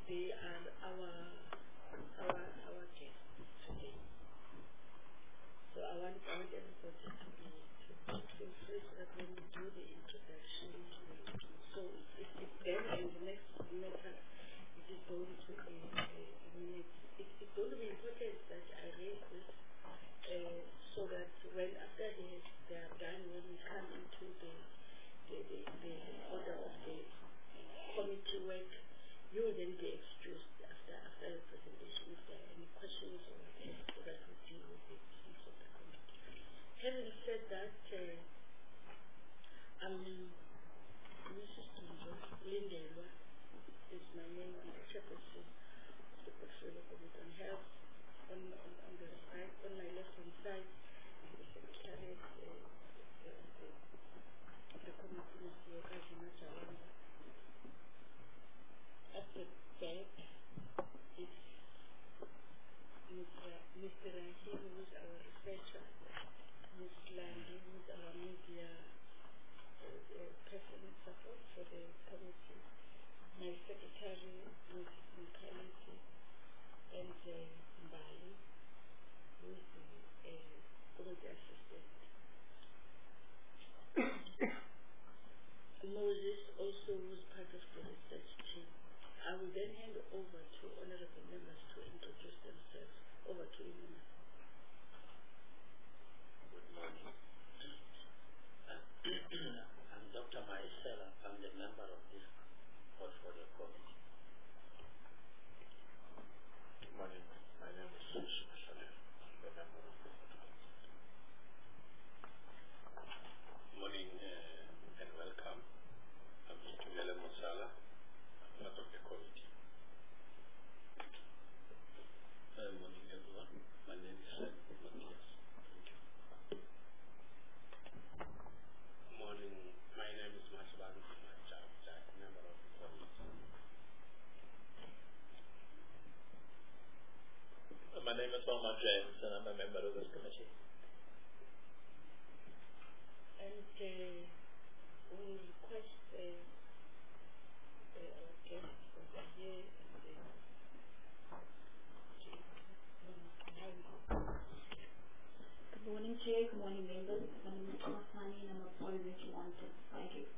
they are our guests today. So I want everybody to feel free so that when we do the introduction, so it's then in the next matter, it is going to be it's going to be important that I raise this so that when after they are done, when we come into the order of the committee work, you will then be excused after the presentation if there are any questions or whatever, so that we deal with the business of the committee. Having said that, Mrs. Tunjo Lindelwa is my name. I'm the chairperson of the Portfolio Committee on Health. On the right, on my left-hand side, the secretary of the committee, Mr. Yokazi Machawanda. At the back is Mr. Rahim, who is our researcher, Ms. Landi, who is our media person support for the committee, my secretary, Mrs. Mkalisi, and Mbali, who is the committee assistant. Moses also was part of the research team. I will then hand over to honorable members to introduce themselves. Over to you, Mama. Good morning. I'm Dr. Marisela. I'm the member of this portfolio committee. Good morning. My name is Susu Masale. I'm the member of the portfolio. Good morning and welcome. I'm Mr. Vele Mosala. I'm part of the committee. Good morning, everyone. My name is Matthias. Thank you. Good morning. My name is Masibani Macha, member of the committee. My name is Wilma James, and I'm a member of this committee. And we request our guests over here Good morning, Chair. Good morning, members. My name is Masani, and I'm a parliamentary monitor. Thank you.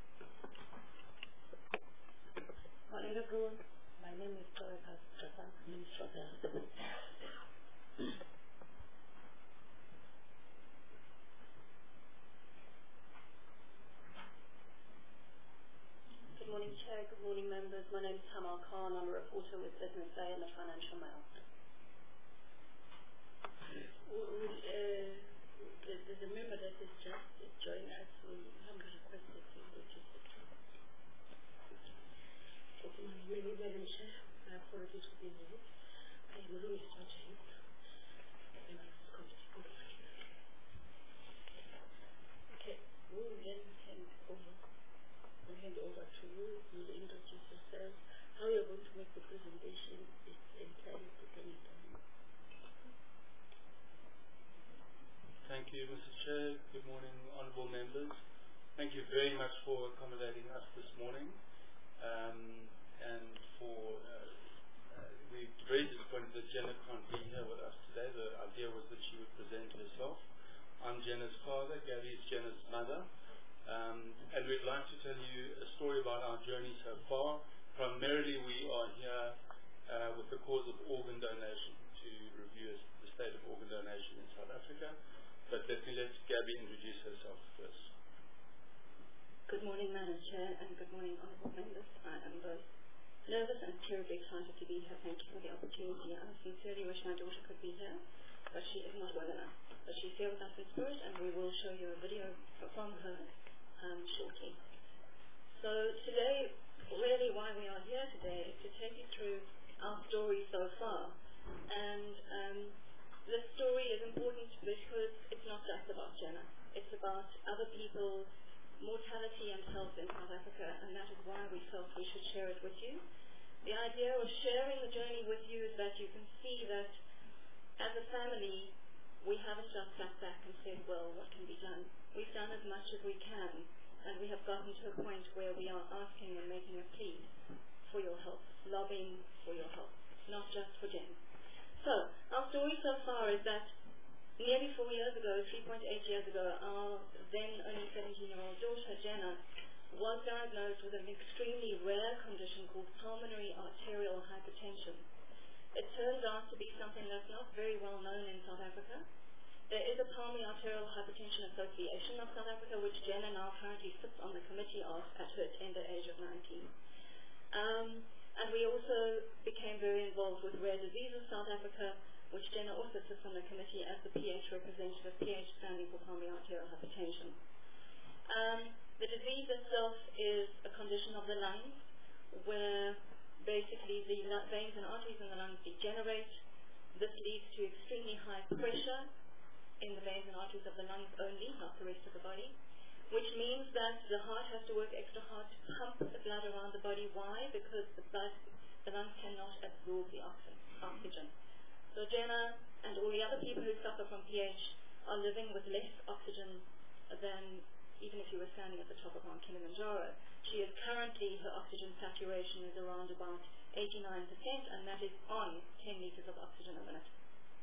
morning, everyone. My name is Torika Strata, Minister of Health. Good morning, Chair. Good morning, members. My name is Tamal Khan. I'm a reporter with Business Day and the Financial Mail. There's a member that has just joined us. We humbly request that you introduce it. Good morning, Madam Chair. My apologies for being late. I am Louis James, member of the committee. Good morning. Okay, we will then hand over to you. You will introduce yourself. How you're going to make the presentation is entirely dependent on you. Thank you, Mr. Chair. Good morning, honourable members. Thank you very much for accommodating us this morning. And for we're very disappointed that Jenna can't be here with us today. The idea was that she would present herself. I'm Jenna's father, Gabby is Jenna's mother. And we'd like to tell you a story about our journey so far. Primarily we are here with the cause of organ donation, to review the state of organ donation in South Africa. But let me let Gabby introduce herself first. Good morning, Madam Chair, and good morning, honourable members. I am both nervous and terribly excited to be here. Thank you for the opportunity. I sincerely wish my daughter could be here, but she is not well enough. But she's here with us in spirit, and we will show you a video from her shortly. So today, really why we are here today is to take you through our story so far. And this story is important because it's not just about Jenna. It's about other people's mortality and health in South Africa, and that is why we felt we should share it with you. The idea of sharing the journey with you is that you can see that as a family, we haven't just sat back and said, well, what can be done? We've done as much as we can, and we have gotten to a point where we are asking and making a plea for your help. lobbying for your health, not just for Jen. So, our story so far is that nearly 4 years ago, 3.8 years ago, our then only 17-year-old daughter, Jenna, was diagnosed with an extremely rare condition called pulmonary arterial hypertension. It turns out to be something that's not very well known in South Africa. There is a Pulmonary Arterial Hypertension Association of South Africa, which Jenna now currently sits on the committee of at her tender age of 19. And we also became very involved with Rare Diseases South Africa, which Jenna also sits on the committee as the PH representative, PH standing for Pulmonary Arterial Hypertension. The disease itself is a condition of the lungs where basically the veins and arteries in the lungs degenerate. This leads to extremely high pressure in the veins and arteries of the lungs only, not the rest of the body, which means that the heart has to work extra hard to pump the blood around the body. Why? Because the lungs cannot absorb the oxygen. So Jenna and all the other people who suffer from PH are living with less oxygen than even if you were standing at the top of Mount Kilimanjaro. She is currently, her oxygen saturation is around about 89%, and that is on 10 liters of oxygen a minute.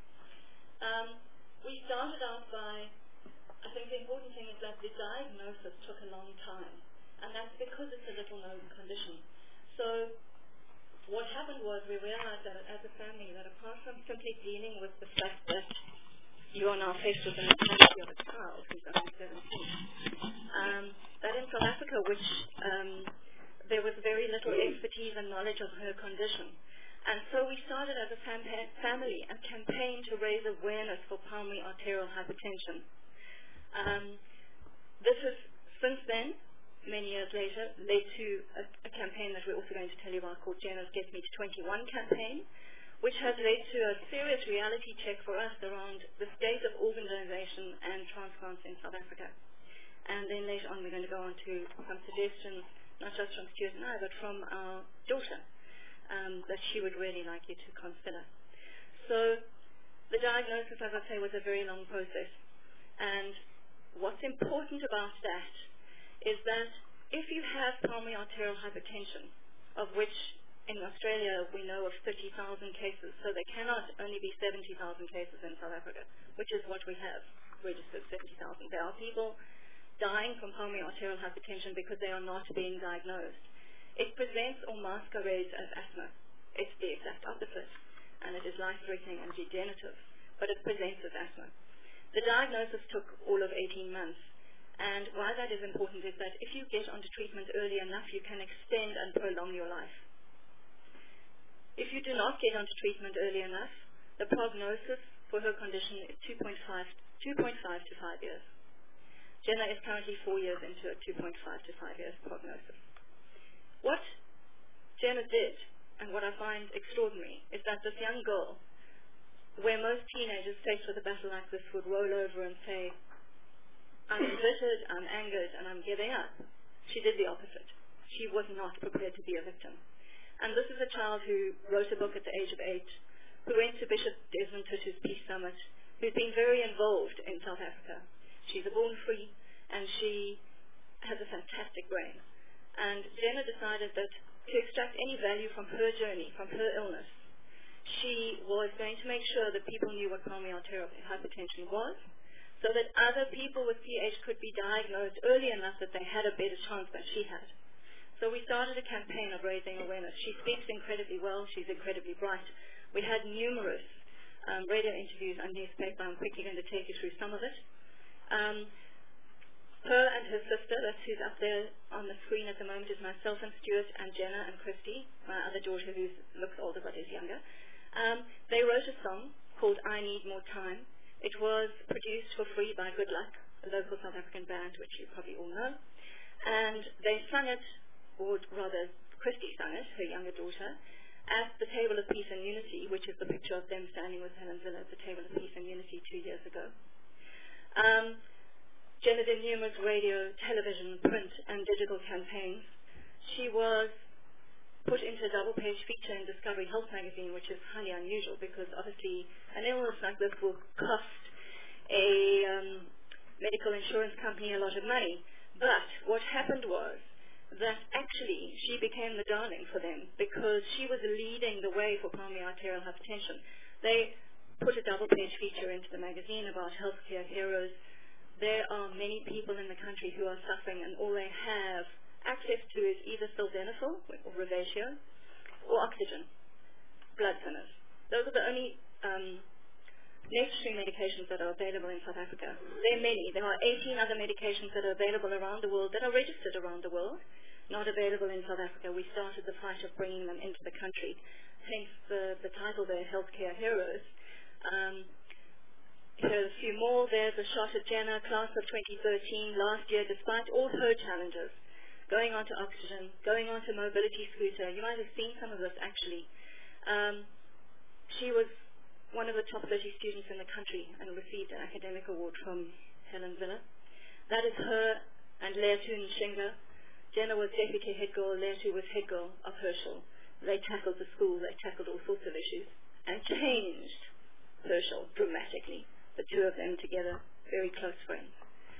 We started out by, I think the important thing is that the diagnosis took a long time, and that's because it's a little known condition. So what happened was we realized that as a family that apart from simply dealing with the fact that you are now faced with the mortality of a child who's only 17, that in South Africa, which there was very little expertise and knowledge of her condition. And so we started as a family a campaign to raise awareness for pulmonary arterial hypertension. This has, since then, many years later, led to a campaign that we're also going to tell you about called Jenna's Get Me to 21 campaign, which has led to a serious reality check for us around the state of organ donation and transplants in South Africa. And then later on we're going to go on to some suggestions, not just from Stuart and I, but from our daughter, that she would really like you to consider. So the diagnosis, as I say, was a very long process. And what's important about that is that if you have pulmonary arterial hypertension, of which in Australia we know of 30,000 cases, so there cannot only be 70,000 cases in South Africa, which is what we have registered, 70,000. There are people dying from pulmonary arterial hypertension because they are not being diagnosed. It presents or masquerades as asthma. It's the exact opposite, and it is life-threatening and degenerative, but it presents as asthma. The diagnosis took all of 18 months, and why that is important is that if you get onto treatment early enough, you can extend and prolong your life. If you do not get onto treatment early enough, the prognosis for her condition is 2.5 to 5 years. Jenna is currently 4 years into a 2.5 to 5 years prognosis. What Jenna did, and what I find extraordinary, is that this young girl, where most teenagers faced with a battle like this would roll over and say, I'm embittered, I'm angered, and I'm giving up, she did the opposite. She was not prepared to be a victim. And this is a child who wrote a book at the age of 8, who went to Bishop Desmond Tutu's Peace Summit, who's been very involved in South Africa. She's a born-free, and she has a fantastic brain. And Jenna decided that to extract any value from her journey, from her illness, she was going to make sure that people knew what pulmonary arterial hypertension was, so that other people with PH could be diagnosed early enough that they had a better chance than she had. So we started a campaign of raising awareness. She speaks incredibly well. She's incredibly bright. We had numerous radio interviews on newspaper. I'm quickly going to take you through some of it. Her and her sister, that's who's up there on the screen at the moment, is myself and Stuart and Jenna and Christy, my other daughter who looks older but is younger. They wrote a song called I Need More Time. It was produced for free by Good Luck, a local South African band, which you probably all know. And they sung it, or rather Christy sung it, her younger daughter, at the Table of Peace and Unity, which is the picture of them standing with Helen Zille at the Table of Peace and Unity 2 years ago. Jenna did numerous radio, television, print, and digital campaigns. She was put into a double-page feature in Discovery Health magazine, which is highly unusual because obviously an illness like this will cost a medical insurance company a lot of money. But what happened was that actually she became the darling for them because she was leading the way for pulmonary arterial hypertension. They put a double-page feature into the magazine about healthcare heroes. There are many people in the country who are suffering, and all they have access to is either sildenafil or Revatio or oxygen, blood thinners. Those are the only necessary medications that are available in South Africa. There are many. There are 18 other medications that are available around the world, that are registered around the world, not available in South Africa. We started the fight of bringing them into the country, hence the title there, Healthcare Heroes. Here's a few more. There's a shot at Jenna, class of 2013, last year, despite all her challenges, going onto oxygen, going onto mobility scooter. You might have seen some of this, actually. She was one of the top 30 students in the country and received an academic award from Helen Villa. That is her and Leatu Nshinga. Jenna was deputy head girl, Leatu was head girl of Herschel. They tackled the school, they tackled all sorts of issues and changed Herschel dramatically. The two of them together, very close friends.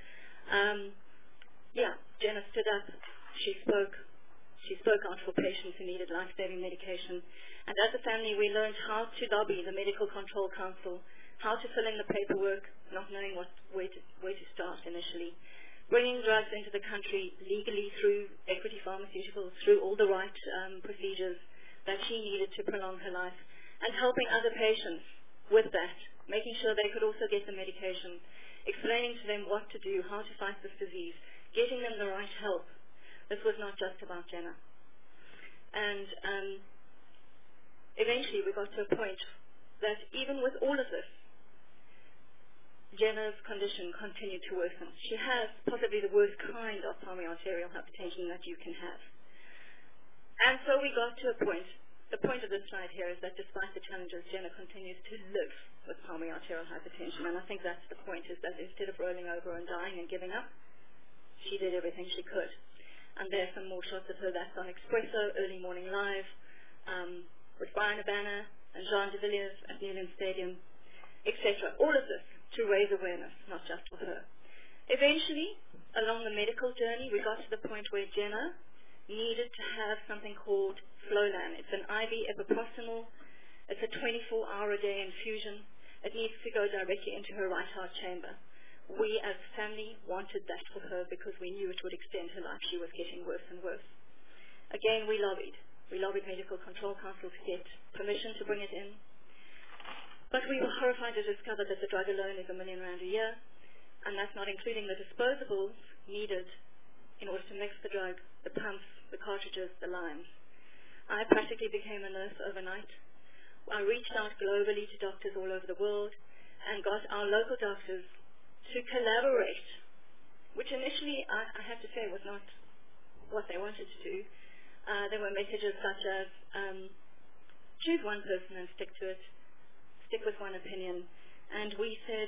Jenna stood up, she spoke out for patients who needed life-saving medication. And as a family, we learned how to lobby the Medical Control Council, how to fill in the paperwork, not knowing where to start initially. Bringing drugs into the country legally through Equity Pharmaceuticals, through all the right procedures that she needed to prolong her life, and helping other patients with that, making sure they could also get the medication, explaining to them what to do, how to fight this disease, getting them the right help. This was not just about Jenna. And eventually we got to a point that even with all of this, Jenna's condition continued to worsen. She has possibly the worst kind of pulmonary arterial hypertension that you can have. And so we got to a point, the point of this slide here is that despite the challenges, Jenna continues to live with pulmonary arterial hypertension. And I think that's the point, is that instead of rolling over and dying and giving up, she did everything she could. And there's some more shots of her. That's on Expresso, Early Morning Live, with Brian Urbana and Jean de Villiers at Newlands Stadium, etc. All of this to raise awareness, not just for her. Eventually, along the medical journey, we got to the point where Jenna needed to have something called Flolan. It's an IV epiproximal. It's a 24-hour-a-day infusion. It needs to go directly into her right heart chamber. We as a family wanted that for her because we knew it would extend her life. She was getting worse and worse. Again, we lobbied. We lobbied Medical Control Council to get permission to bring it in. But we were horrified to discover that the drug alone is R1 million a year, and that's not including the disposables needed in order to mix the drug, the pumps, the cartridges, the lines. I practically became a nurse overnight. I reached out globally to doctors all over the world and got our local doctors to collaborate, which initially, I have to say, was not what they wanted to do. There were messages such as, choose one person and stick to it, stick with one opinion. And we said,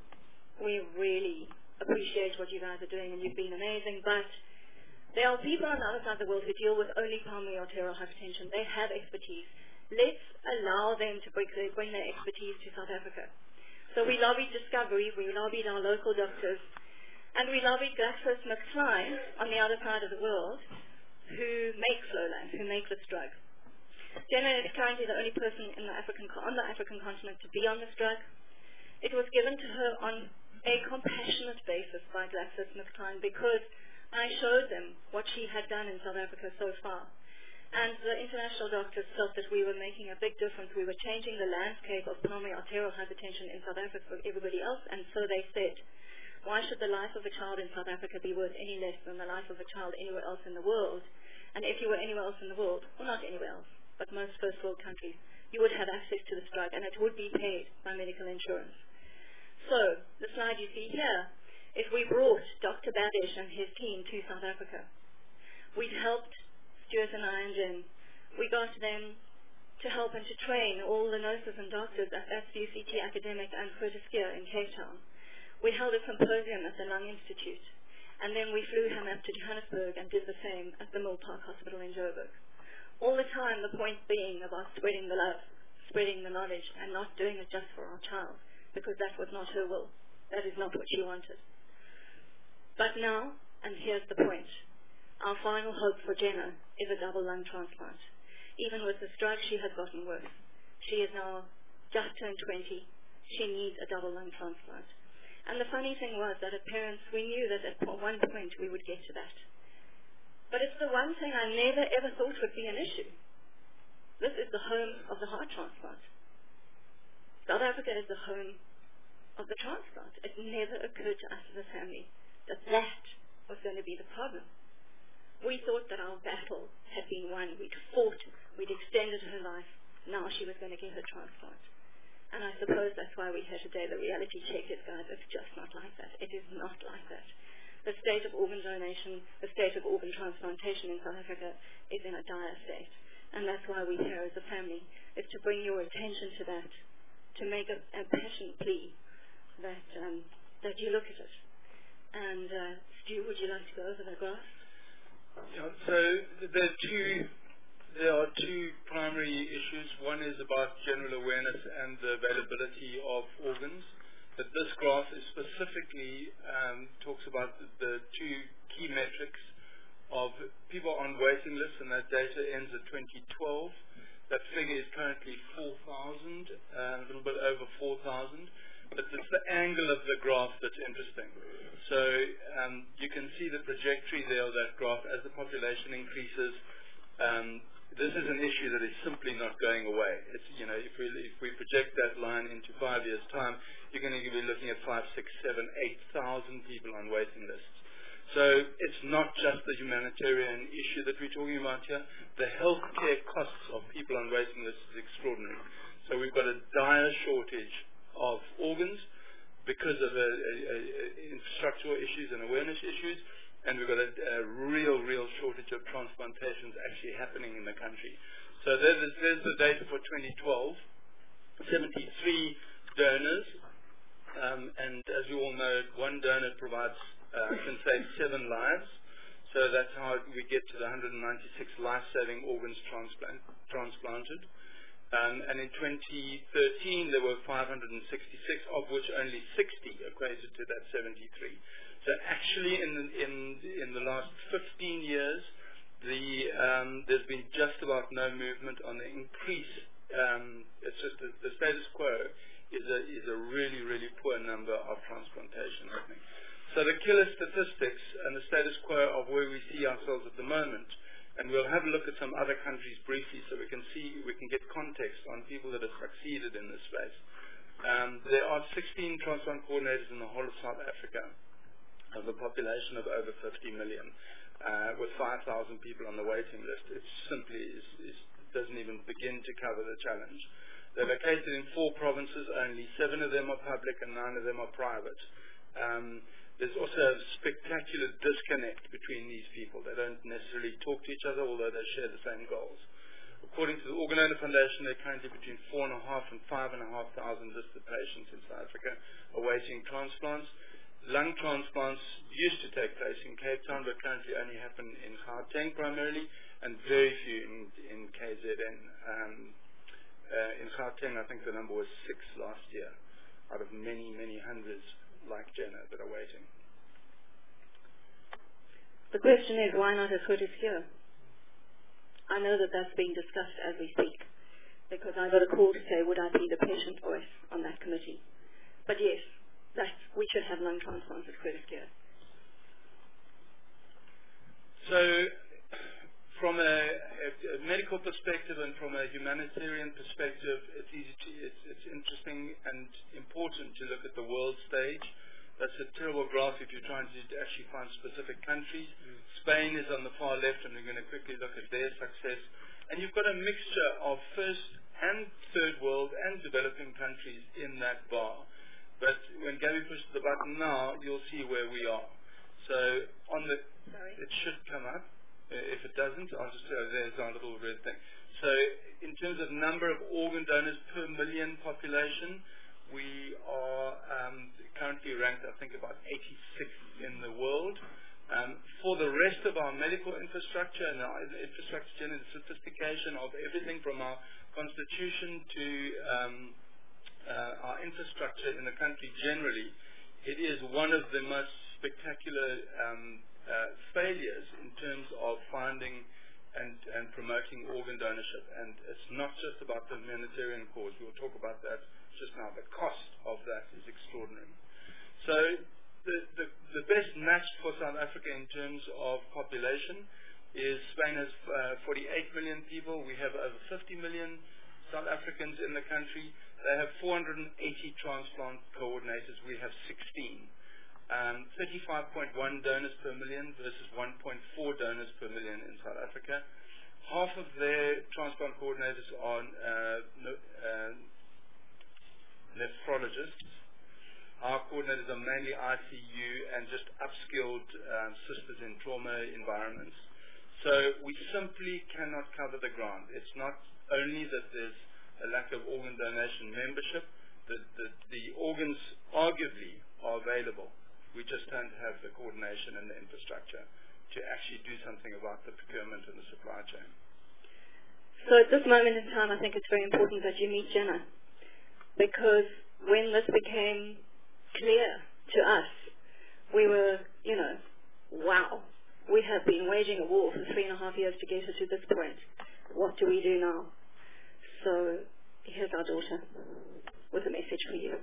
we really appreciate what you guys are doing and you've been amazing, but there are people on the other side of the world who deal with only pulmonary arterial hypertension. They have expertise. Let's allow them to bring their expertise to South Africa. So we lobbied Discovery, we lobbied our local doctors, and we lobbied GlaxoSmithKline on the other side of the world who make Flolan, who make this drug. Jenna is currently the only person on the African continent to be on this drug. It was given to her on a compassionate basis by GlaxoSmithKline because I showed them what she had done in South Africa so far. And the international doctors felt that we were making a big difference. We were changing the landscape of pulmonary arterial hypertension in South Africa for everybody else. And so they said, why should the life of a child in South Africa be worth any less than the life of a child anywhere else in the world? And if you were anywhere else in the world, well, not anywhere else, but most first world countries, you would have access to this drug and it would be paid by medical insurance. So the slide you see here is we brought Dr. Badish and his team to South Africa. We'd helped Stuart and I and Jen. We got them to help and to train all the nurses and doctors at UCT Academic and Curtis Gear in Cape Town. We held a symposium at the Lung Institute, and then we flew him up to Johannesburg and did the same at the Milpark Hospital in Joburg. All the time the point being about spreading the love, spreading the knowledge, and not doing it just for our child, because that was not her will. That is not what she wanted. But now, and here's the point, Our final hope for Jenna is a double lung transplant. Even with this drug, she has gotten worse. She is now just turned 20. She needs a double lung transplant. And the funny thing was that as parents, we knew that at one point we would get to that. But it's the one thing I never ever thought would be an issue. This is the home of the heart transplant. South Africa is the home of the transplant. It never occurred to us as a family that that was going to be the problem. We thought that our battle had been won. We'd fought. We'd extended her life. Now she was going to get her transplant. And I suppose that's why we're here today. The reality check is, guys, it's just not like that. It is not like that. The state of organ donation, the state of organ transplantation in South Africa is in a dire state. And that's why we're here as a family, is to bring your attention to that, to make a passionate plea that you look at it. And Stu, would you like to go over the graph? Yeah, so there are two primary issues. One is about general awareness and the availability of organs. But this graph is specifically talks about the two key metrics of people on waiting lists, and that data ends at 2012. That figure is currently 4,000, a little bit over 4,000. But it's the angle of the graph that's interesting. So you can see the trajectory there of that graph as the population increases. This is an issue that is simply not going away. It's, you know, if we project that line into 5 years' time, you're going to be looking at 5, 6, 7, 8,000 people on waiting lists. So it's not just the humanitarian issue that we're talking about here. The healthcare costs of people on waiting lists is extraordinary. So we've got a dire shortage of organs because of infrastructural issues and awareness issues, and we've got a real shortage of transplantations actually happening in the country. So there's the data for 2012, 73 donors, and as you all know, one donor can save 7 lives. So that's how we get to the 196 life-saving organs transplanted. And in 2013, there were 566, of which only 60 equated to that 73. So actually, in the last 15 years, there's been just about no movement on the increase. It's just the status quo is a really poor number of transplantation happening. So the killer statistics and the status quo of where we see ourselves at the moment, and we'll have a look at some other countries briefly so we can get context on people that have succeeded in this space. There are 16 transplant coordinators in the whole of South Africa of a population of over 50 million, with 5,000 people on the waiting list. It simply doesn't even begin to cover the challenge. They're located in 4 provinces only. 7 of them are public and 9 of them are private. There's also a spectacular disconnect between these people. They don't necessarily talk to each other, although they share the same goals. According to the Organ Donor Foundation, there are currently between 4,500 and 5,500 listed patients in South Africa awaiting transplants. Lung transplants used to take place in Cape Town, but currently only happen in Gauteng primarily, and very few in KZN. In Gauteng, I think the number was 6 last year, out of many hundreds like Jenna that are waiting. The question is, why not as Curtis here? I know that that's being discussed as we speak, because I got a call to say, would I be the patient voice on that committee? But yes, we should have lung transplants at Curtis here. So, from a medical perspective and from a humanitarian perspective, it's interesting and important to look at the world stage. That's a terrible graph if you're trying to actually find specific countries. Spain is on the far left, and we're going to quickly look at their success. And you've got a mixture of first and third world and developing countries in that bar. But when Gabby pushes the button now, you'll see where we are. So it should come up. If it doesn't, I'll just say there's our little red thing. So in terms of number of organ donors per million population, we are currently ranked, I think, about 86th in the world. For the rest of our medical infrastructure and our infrastructure and the sophistication of everything from our constitution to our infrastructure in the country generally, it is one of the most spectacular failures in terms of finding and promoting organ donorship. And it's not just about the humanitarian cause. We'll talk about that just now. The cost of that is extraordinary. So the best match for South Africa in terms of population is Spain has 48 million people. We have over 50 million South Africans in the country. They have 480 transplant coordinators. We have 16. 35.1 donors per million versus 1.4 donors per million in South Africa. Half of their transplant coordinators are nephrologists. Our coordinators are mainly ICU and just upskilled sisters in trauma environments. So we simply cannot cover the ground. It's not only that there's a lack of organ donation membership, the organs arguably are available. We just don't have the coordination and the infrastructure to actually do something about the procurement and the supply chain. So at this moment in time, I think it's very important that you meet Jenna, because when this became clear to us, we were, wow, we have been waging a war for 3.5 years to get her to this point. What do we do now? So here's our daughter with a message for you.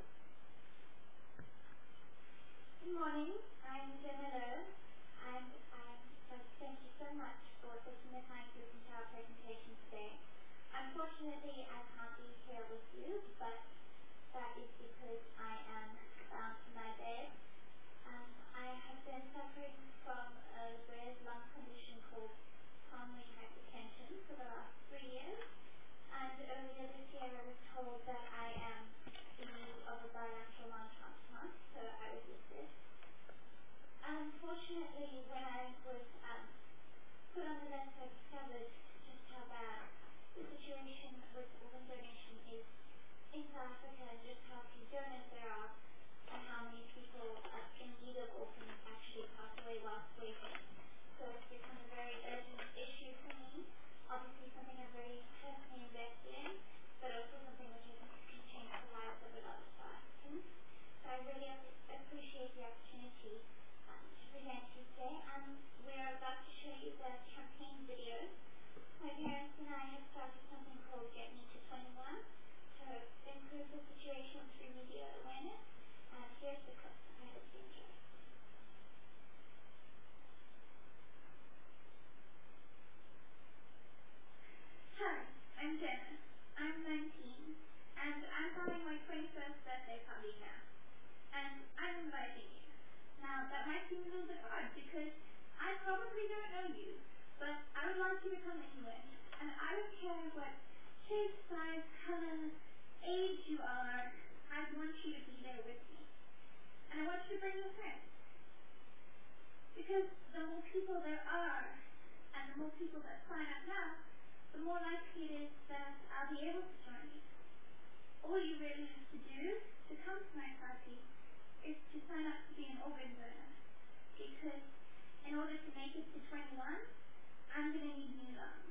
Good morning. I'm Jenna Lowe, and thank you so much for taking the time to listen to our presentation today. Unfortunately, I can't be here with you, but that is because I am bound to my bed. I have been suffering from a rare lung condition called pulmonary hypertension for the last 3 years, and earlier this year I was told that I am in need of a bilateral lung transplant, so I resisted. Unfortunately, when I was put on the list, I discovered just how bad the situation with organ donation is in South Africa, and just how few donors there are, and how many people in need of organs actually pass away whilst waiting. So it's become a very urgent issue for me. Obviously something I'm very personally invested in, but also something which I think can change the lives of a lot of South Africans. So I really appreciate the opportunity to present to you today. We're about to show you the campaign video. My parents and I have started something called Get Me to 21 to improve the situation through media awareness. Here's the clip. I hope you enjoy. Hi, I'm Jenna. I'm 19, and I'm having my 21st birthday party now. And I'm inviting you. Now, that might seem a little bit odd because I probably don't know you, but I would like you to come anyway. And I don't care what shape, size, color, age you are, I want you to be there with me. And I want you to bring your friends. Because the more people there are, and the more people that sign up now, the more likely it is that I'll be able to join you. All you really have to do to come to my party is to sign up to be an organ donor. Because in order to make it to 21, I'm going to need new lungs.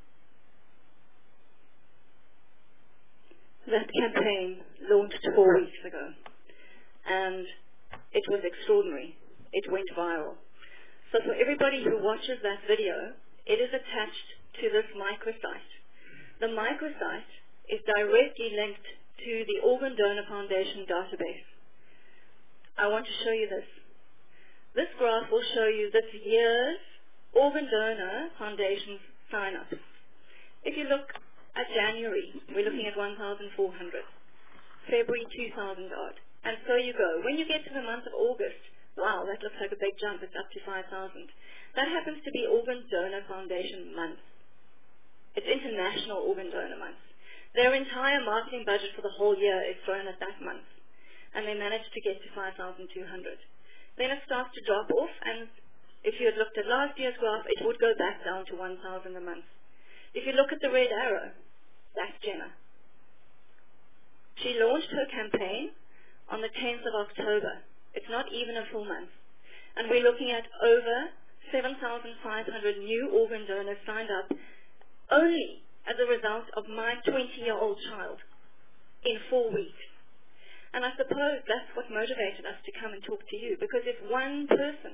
That campaign launched 4 weeks ago, and it was extraordinary. It went viral. So for everybody who watches that video, it is attached to this microsite. The microsite is directly linked to the Organ Donor Foundation database. I want to show you this. This graph will show you this year's Organ Donor Foundation sign-ups. If you look at January, we're looking at 1,400. February, 2,000 odd. And so you go. When you get to the month of August, wow, that looks like a big jump. It's up to 5,000. That happens to be Organ Donor Foundation month. It's International Organ Donor Month. Their entire marketing budget for the whole year is thrown at that month. And they managed to get to 5,200. Then it starts to drop off, and if you had looked at last year's graph, it would go back down to 1,000 a month. If you look at the red arrow, that's Jenna. She launched her campaign on the 10th of October. It's not even a full month. And we're looking at over 7,500 new organ donors signed up only as a result of my 20-year-old child in 4 weeks. And I suppose that's what motivated us to come and talk to you, because if one person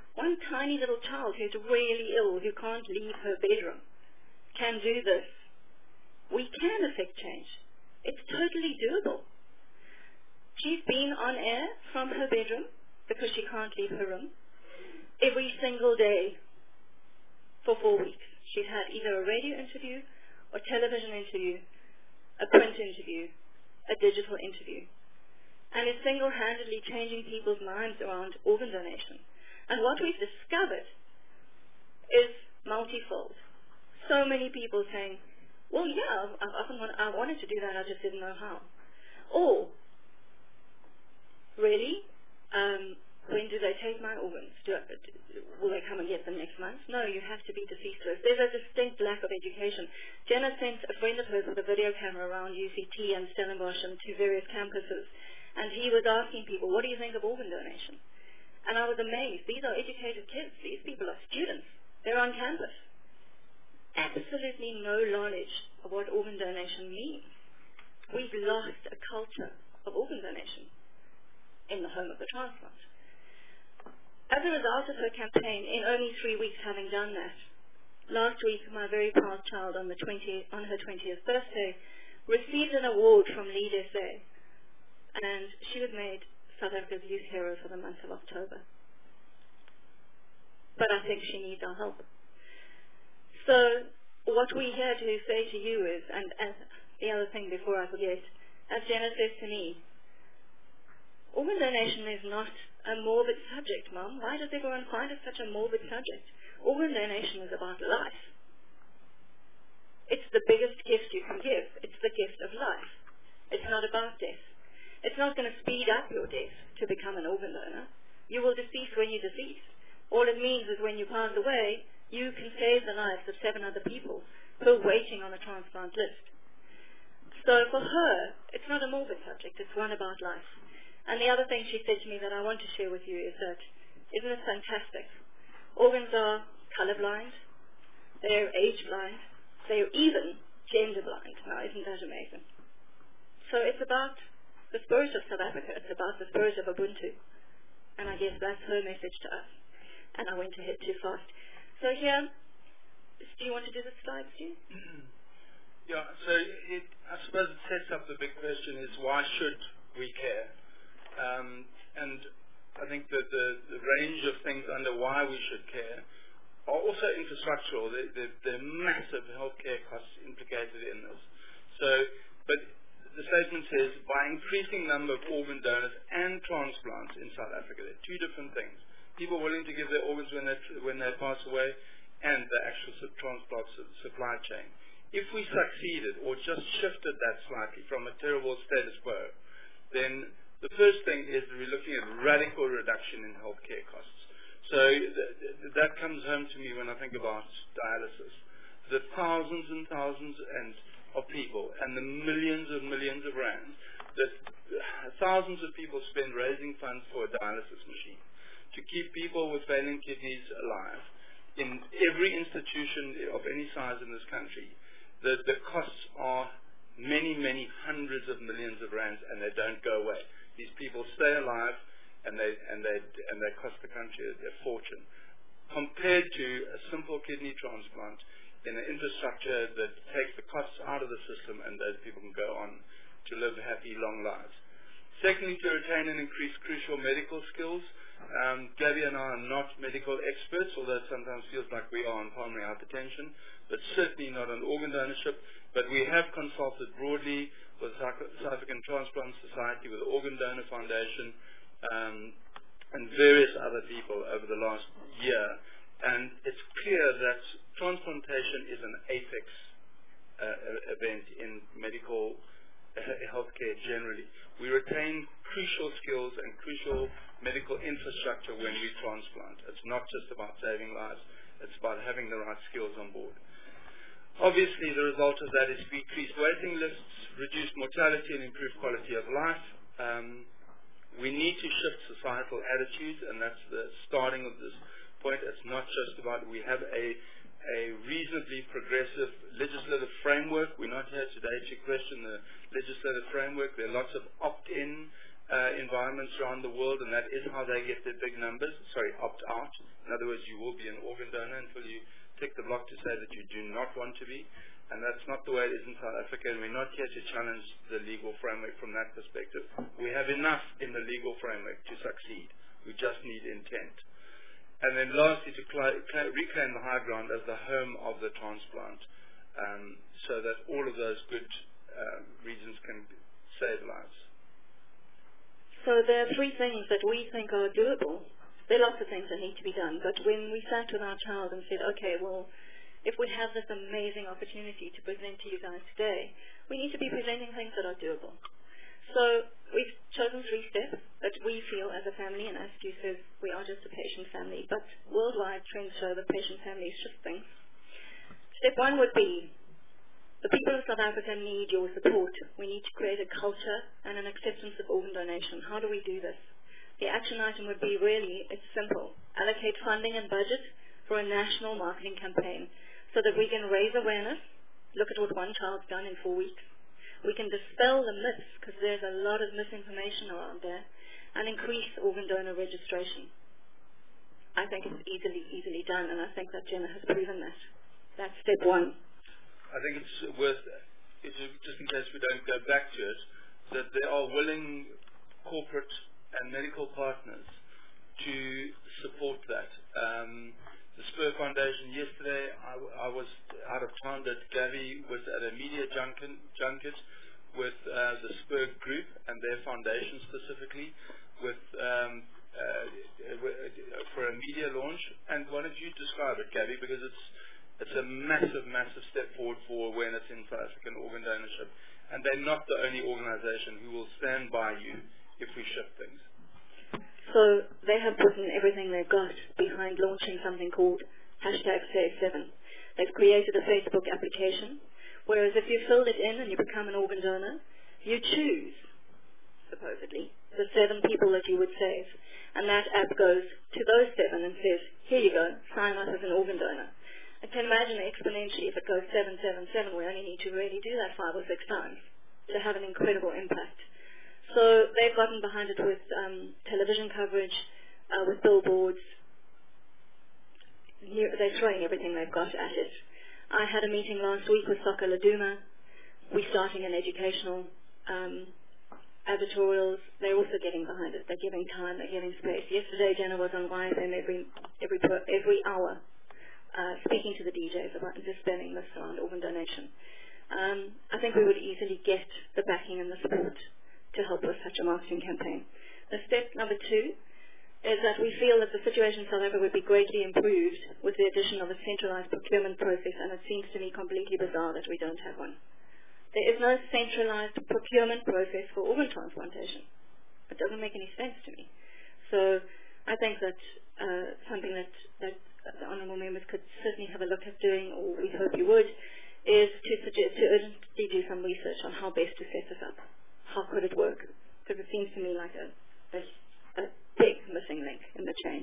One tiny little child who's really ill, who can't leave her bedroom, can do this. We can affect change. It's totally doable. She's been on air from her bedroom because she can't leave her room every single day for 4 weeks. She's had either a radio interview or television interview, a print interview, a digital interview, and is single-handedly changing people's minds around organ donation. And what we've discovered is multifold. So many people saying, well, yeah, I wanted to do that, I just didn't know how. Or, really? When do they take my organs? Will they come and get them next month? No, you have to be deceased first. There's a distinct lack of education. Jenna sent a friend of hers with a video camera around UCT and Stellenbosch and to various campuses, and he was asking people, what do you think of organ donation? And I was amazed. These are educated kids. These people are students. They're on campus. Absolutely no knowledge of what organ donation means. We've lost a culture of organ donation in the home of the transplant. As a result of her campaign, in only 3 weeks having done that, last week my very proud child on her 20th birthday received an award from Lead SA, and she was made South Africa's Youth Hero for the month of October. But I think she needs our help. So what we're here to say to you is, and the other thing before I forget, as Jenna says to me, organ donation is not a morbid subject, Mum. Why does everyone find it such a morbid subject? Organ donation is about life. It's the biggest gift you can give. It's the gift of life. It's not about death. It's not going to speed up your death to become an organ donor. You will decease when you decease. All it means is when you pass away, you can save the lives of 7 other people who are waiting on a transplant list. So for her, it's not a morbid subject. It's one about life. And the other thing she said to me that I want to share with you is that, isn't it fantastic? Organs are colorblind, they're age blind, they're even gender blind. Now, isn't that amazing? So it's about the spirit of South Africa, it's about the spirit of Ubuntu. And I guess that's her message to us. And I went ahead too fast. So here, do you want to do the slides, Stu? Yeah, so I suppose it sets up the big question is why should we care? And I think that the range of things under why we should care are also infrastructural. There are massive healthcare costs implicated in this. So, but the statement says by increasing number of organ donors and transplants in South Africa, there are two different things. People willing to give their organs when they pass away, and the actual transplant supply chain. If we succeeded or just shifted that slightly from a terrible status quo, then the first thing is we're looking at radical reduction in healthcare costs. So that comes home to me when I think about dialysis. The thousands and thousands of people and the millions of rands that thousands of people spend raising funds for a dialysis machine to keep people with failing kidneys alive in every institution of any size in this country. The costs are many hundreds of millions of rands, and they don't go away. These people stay alive, and they cost the country a fortune, compared to a simple kidney transplant in an infrastructure that takes the costs out of the system, and those people can go on to live happy, long lives. Secondly, to retain and increase crucial medical skills. Gabby and I are not medical experts, although it sometimes feels like we are on pulmonary hypertension, but certainly not on organ donorship. But we have consulted broadly with the South African Transplant Society, with the Organ Donor Foundation, and various other people over the last year. And it's clear that transplantation is an apex event in medical healthcare generally. We retain crucial skills and crucial medical infrastructure when we transplant. It's not just about saving lives, it's about having the right skills on board. Obviously, the result of that is decreased waiting lists, reduced mortality, and improved quality of life. We need to shift societal attitudes, and that's the starting of this point. It's not just about, we have a reasonably progressive legislative framework. We're not here today to question the legislative framework. There are lots of opt-in environments around the world, and that is how they get their big numbers. Sorry, opt out. In other words, you will be an organ donor until you tick the block to say that you do not want to be. And that's not the way it is in South Africa, and we're not here to challenge the legal framework from that perspective. We have enough in the legal framework to succeed. We just need intent. And then lastly, to reclaim the high ground as the home of the transplant, so that all of those good regions can save lives. So there are three things that we think are doable. There are lots of things that need to be done, but when we sat with our child and said, okay, well, if we have this amazing opportunity to present to you guys today, we need to be presenting things that are doable. So we've chosen 3 steps that we feel as a family, and as Stu says, we are just a patient family, but worldwide trends show that patient families shift things. Step 1 would be, the people of South Africa need your support. We need to create a culture and an acceptance of organ donation. How do we do this? The action item would be really, it's simple. Allocate funding and budget for a national marketing campaign, so that we can raise awareness, look at what one child's done in 4 weeks. We can dispel the myths, because there's a lot of misinformation around there, and increase organ donor registration. I think it's easily done, and I think that Jenna has proven that. That's step 1. I think it's worth, just in case we don't go back to it, that there are willing corporate and medical partners to support that. The Spur Foundation, yesterday I was out of town, that Gabby was at a media junket with the Spur Group and their foundation specifically for a media launch. And why don't you describe it, Gabby, because it's a massive step forward for awareness in South African organ donorship. And they're not the only organization who will stand by you if we shift things. So they have put in everything they've got behind launching something called #Save7. They've created a Facebook application, whereas if you filled it in and you become an organ donor, you choose, supposedly, the 7 people that you would save. And that app goes to those 7 and says, here you go, sign up as an organ donor. I can imagine exponentially if it goes 777, we only need to really do that 5 or 6 times to have an incredible impact. So they've gotten behind it with television coverage, with billboards. They're throwing everything they've got at it. I had a meeting last week with Soccer Laduma. We're starting an educational advertorials. They're also getting behind it. They're giving time. They're giving space. Yesterday, Jenna was on YFM every hour, speaking to the DJs about dispelling myths around organ donation. I think we would easily get the backing and the support to help with such a marketing campaign. The step number 2 is that we feel that the situation in South Africa would be greatly improved with the addition of a centralized procurement process, and it seems to me completely bizarre that we don't have one. There is no centralized procurement process for organ transplantation. It doesn't make any sense to me. So I think that something that the honourable members could certainly have a look at doing, or we hope you would, is to suggest to urgently do some research on how best to set this up. How could it work? Because it seems to me like a big missing link in the chain.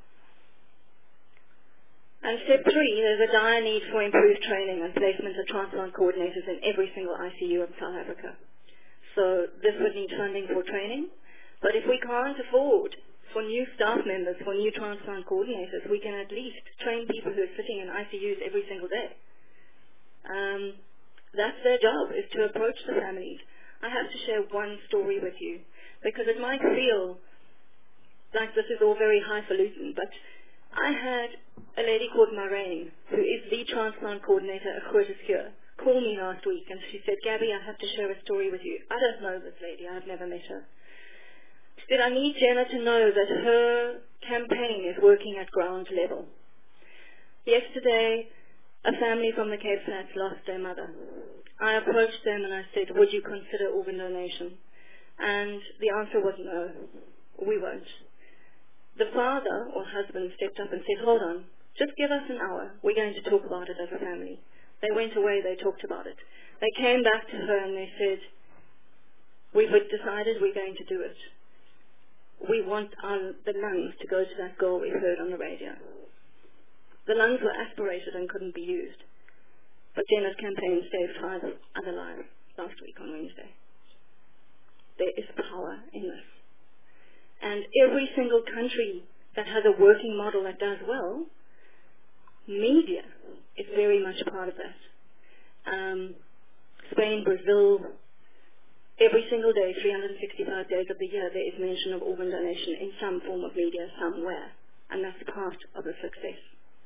And step 3, there's a dire need for improved training and placement of transplant coordinators in every single ICU in South Africa. So this would need funding for training. But if we can't afford for new staff members, for new transplant coordinators, we can at least train people who are sitting in ICUs every single day. That's their job, is to approach the families. I have to share one story with you, because it might feel like this is all very highfalutin, but I had a lady called Marraine, who is the transplant coordinator at Groote Schuur, call me last week, and she said, Gabby, I have to share a story with you. I don't know this lady. I've never met her. She said, I need Jenna to know that her campaign is working at ground level. Yesterday, a family from the Cape Flats lost their mother. I approached them and I said, would you consider organ donation? And the answer was no, we won't. The father or husband stepped up and said, hold on, just give us an hour. We're going to talk about it as a family. They went away, they talked about it. They came back to her and they said, we've decided we're going to do it. We want the lungs to go to that girl we heard on the radio. The lungs were aspirated and couldn't be used. But Jenna's campaign saved 5 other lives last week on Wednesday. There is power in this. And every single country that has a working model that does well, media is very much part of that. Spain, Brazil, every single day, 365 days of the year, there is mention of organ donation in some form of media somewhere. And that's part of the success.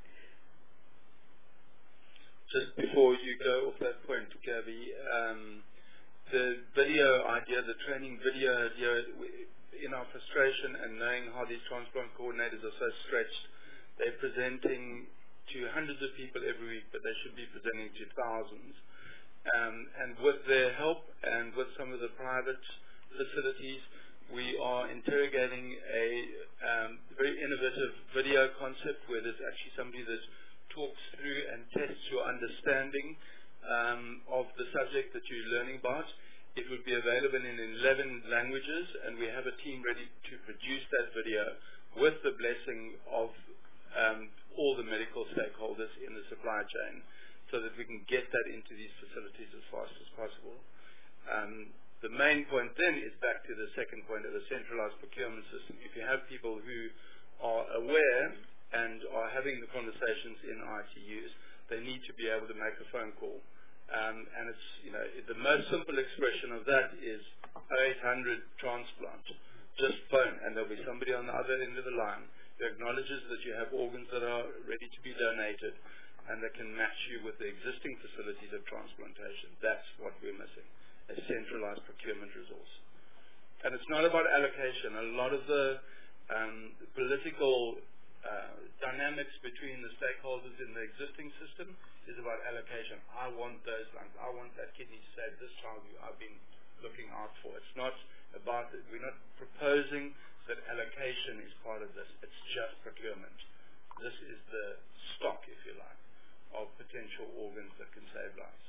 Just before you go off that point, Gabby, the video idea, the training video idea, in our frustration and knowing how these transplant coordinators are so stretched, they're presenting to hundreds of people every week, but they should be presenting to thousands. And with their help and with some of the private facilities, we are interrogating a very innovative video concept where there's actually somebody that talks through and tests your understanding of the subject that you're learning about. It would be available in 11 languages, and we have a team ready to produce that video with the blessing of all the medical stakeholders in the supply chain, so that we can get that into these facilities as fast as possible. The main point then is back to the second point of the centralized procurement system. If you have people who are aware and are having the conversations in ICUs, they need to be able to make a phone call. And it's, the most simple expression of that is 0800 transplant. Just phone, and there'll be somebody on the other end of the line who acknowledges that you have organs that are ready to be donated, and that can match you with the existing facilities of transplantation. That's what we're missing, a centralized procurement resource. And it's not about allocation. A lot of the political dynamics between the stakeholders in the existing system is about allocation. I want those lungs. I want that kidney to save this child who I've been looking out for. It's not about it. We're not proposing that allocation is part of this. It's just procurement. This is the stock, if you like, of potential organs that can save lives.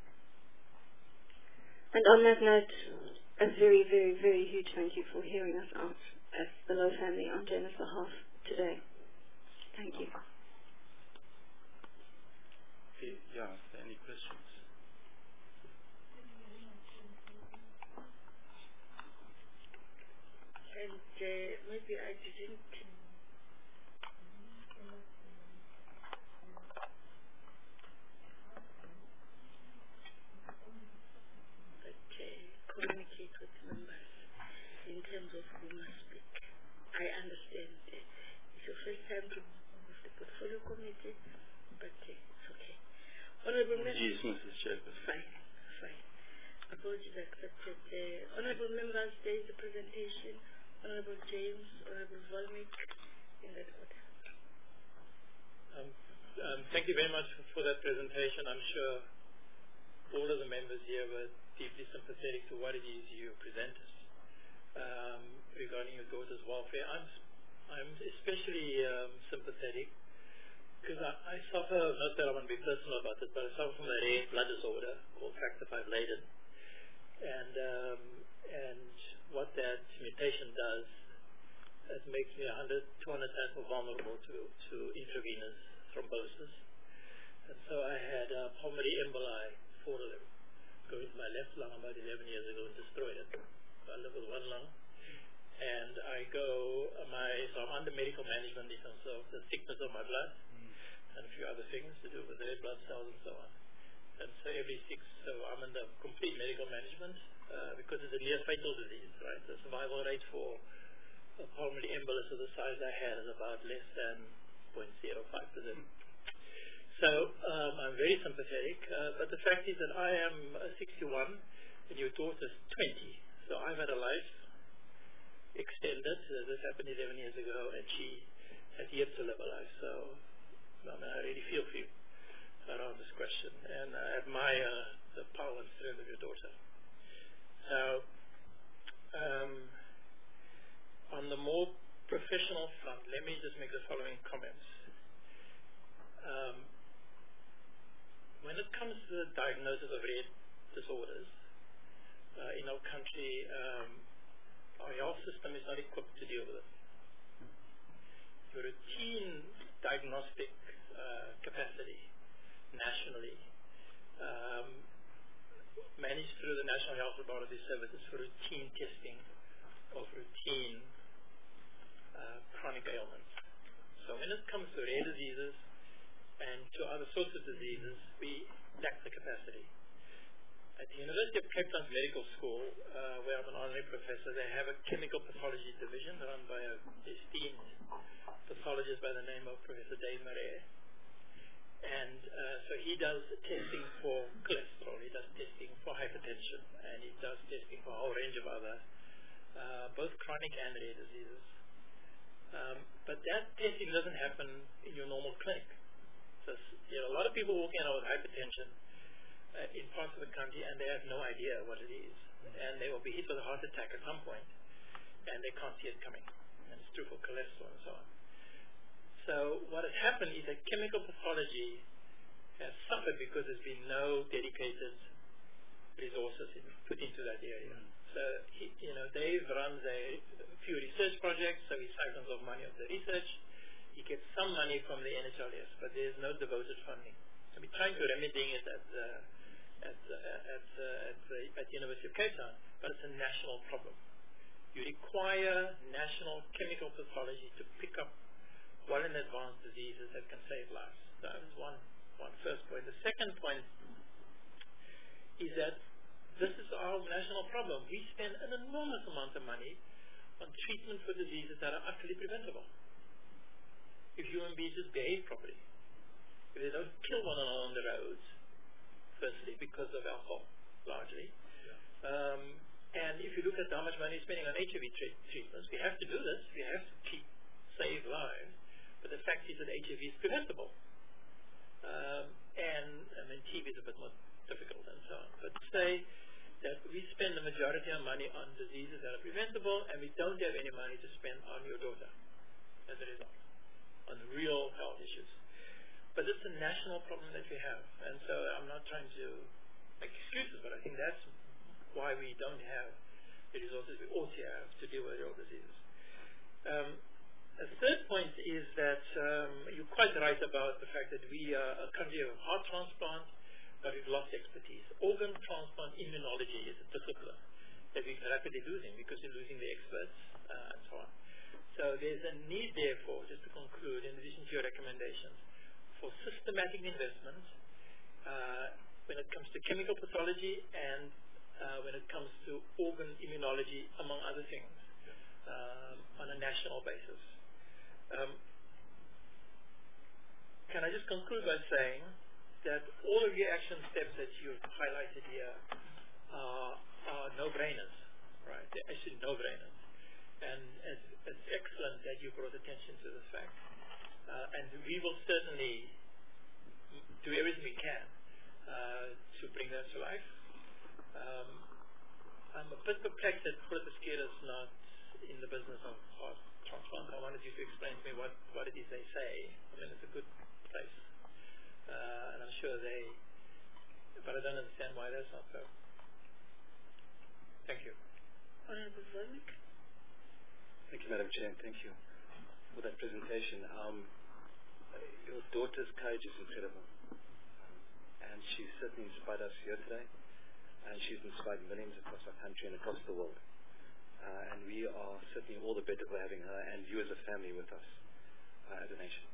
And on that note, a very, very, very huge thank you for hearing us out as the Lowe family on Jenna's behalf today. Thank you. Yeah, is there any questions? And maybe I didn't. Communicate with members in terms of who must speak. I understand it's your first time to with the portfolio committee, but it's okay. Honorable members. Yes, Mrs. Chairperson. Fine. Apologies accepted. Honorable members, there is a presentation. Honorable James, Honorable Volnick, in that order. Thank you very much for that presentation. I'm sure all of the members here were deeply sympathetic to what it is you present us regarding your daughter's welfare. I'm especially sympathetic because I suffer, not that I want to be personal about it, but I suffer from a rare blood disorder called factor V Leiden. And what that mutation does, it makes me 200 times more vulnerable to intravenous thrombosis. And so I had pulmonary emboli, 4 of them, go into my left lung about 11 years ago and destroyed it. So I live with 1 lung. And so I'm under medical management in terms of the thickness of my blood and a few other things to do with red blood cells and so on. And so so I'm under complete medical management because it's a near fatal disease, right? The survival rate for a pulmonary embolus of the size I had is about less than 0.05%. So I'm very sympathetic, but the fact is that I am 61 and your daughter's 20. So I've had a life extended. This happened 11 years ago, and she has yet to live a life. So I really feel for you around this question, and I admire the power and strength of your daughter. So on the more professional front, let me just make the following comments. When it comes to the diagnosis of rare disorders in our country, our health system is not equipped to deal with it. Your routine diagnostic capacity nationally, managed through the National Health Laboratory Services for routine testing of routine chronic ailments. So when it comes to rare diseases and to other sorts of diseases, we lack the capacity. At the University of Cape Town's Medical School, where I'm an honorary professor, they have a chemical pathology division run by an esteemed pathologist by the name of Professor Dave Murray. And so he does testing for cholesterol, he does testing for hypertension, and he does testing for a whole range of other, both chronic and rare diseases. But that testing doesn't happen in your normal clinic. So, a lot of people walking out with hypertension in parts of the country, and they have no idea what it is. And they will be hit with a heart attack at some point, and they can't see it coming. And it's true for cholesterol and so on. So what has happened is that chemical pathology has suffered because there's been no dedicated resources put into that area. So, Dave runs a few research projects, so he siphons off money of the research. He gets some money from the NHLS, but there's no devoted funding. So we're trying to remedy it at the University of Cape Town, but it's a national problem. You require national chemical pathology to pick up well in advance diseases that can save lives. So that is one first point. The second point is that this is our national problem. We spend an enormous amount of money on treatment for diseases that are utterly preventable. If human beings just behave properly, if they don't kill one another on the roads, firstly, because of alcohol, largely. And if you look at how much money is spending on HIV treatments, we have to do this. We have to save lives. But the fact is that HIV is preventable. And TB is a bit more difficult and so on. But say that we spend the majority of money on diseases that are preventable, and we don't have any money to spend on your daughter as a result, on real health issues. But it's a national problem that we have. And so I'm not trying to make excuses, but I think that's why we don't have the resources we ought to have to deal with real diseases. A third point is that you're quite right about the fact that we are a country of heart transplant, but we've lost expertise. Organ transplant immunology is a discipline that we're rapidly losing because we're losing the experts and so on. So there's a need, therefore, just to conclude, in addition to your recommendations, for systematic investment when it comes to chemical pathology and when it comes to organ immunology, among other things, on a national basis. Can I just conclude by saying that all of your action steps that you've highlighted here are no-brainers, right? They're actually no-brainers. And it's excellent that you brought attention to this fact. And we will certainly do everything we can to bring that to life. I'm a bit perplexed that Groote Schuur is not in the business of heart transplant. I wanted you to explain to me what it is they say. I mean, it's a good place. And I'm sure but I don't understand why that's not so. Thank you. Honorable Vernick. Thank you, Madam Chair. Thank you for that presentation. Your daughter's courage is incredible. And she's certainly inspired us here today. And she's inspired millions across our country and across the world. And we are certainly all the better for having her and you as a family with us as a nation.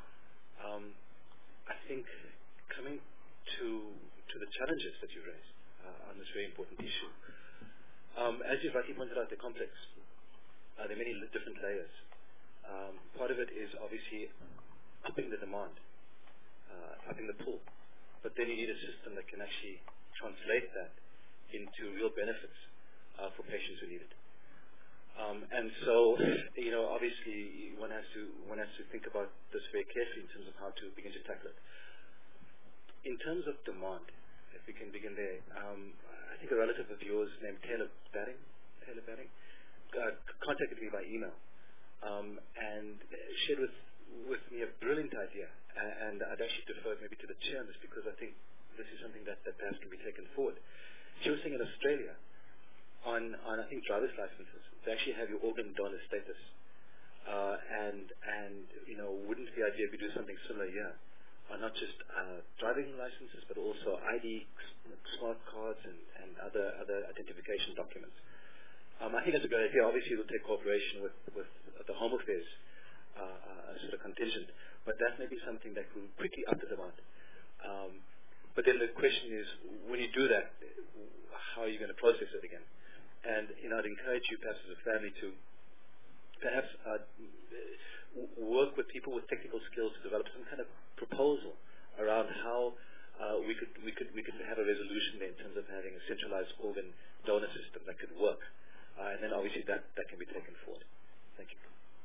I think coming to the challenges that you raised on this very important issue, as you've rightly pointed out, they're complex. There are many different layers. Part of it is obviously upping the demand, upping the pull. But then you need a system that can actually translate that into real benefits for patients who need it. And so, obviously one has to think about this very carefully in terms of how to begin to tackle it. In terms of demand, if we can begin there, I think a relative of yours named Taylor Batting, contacted me by email and shared with me a brilliant idea. And I'd actually defer maybe to the chair on this because I think this is something that perhaps can be taken forward. She was saying in Australia, on I think driver's licenses, they actually have your organ donor status. And wouldn't the idea be do something similar here? Not just driving licenses, but also ID, smart cards, and other identification documents. I think that's a good idea. Obviously, we'll take cooperation with the Home Affairs sort of contingent, but that may be something that will quickly up the demand. But then the question is, when you do that, how are you going to process it again? And I'd encourage you, perhaps as a family, to perhaps work with people with technical skills to develop some kind of proposal around how we could have a resolution there in terms of having a centralized organ donor system that could work. And then obviously that can be taken forward. Thank you.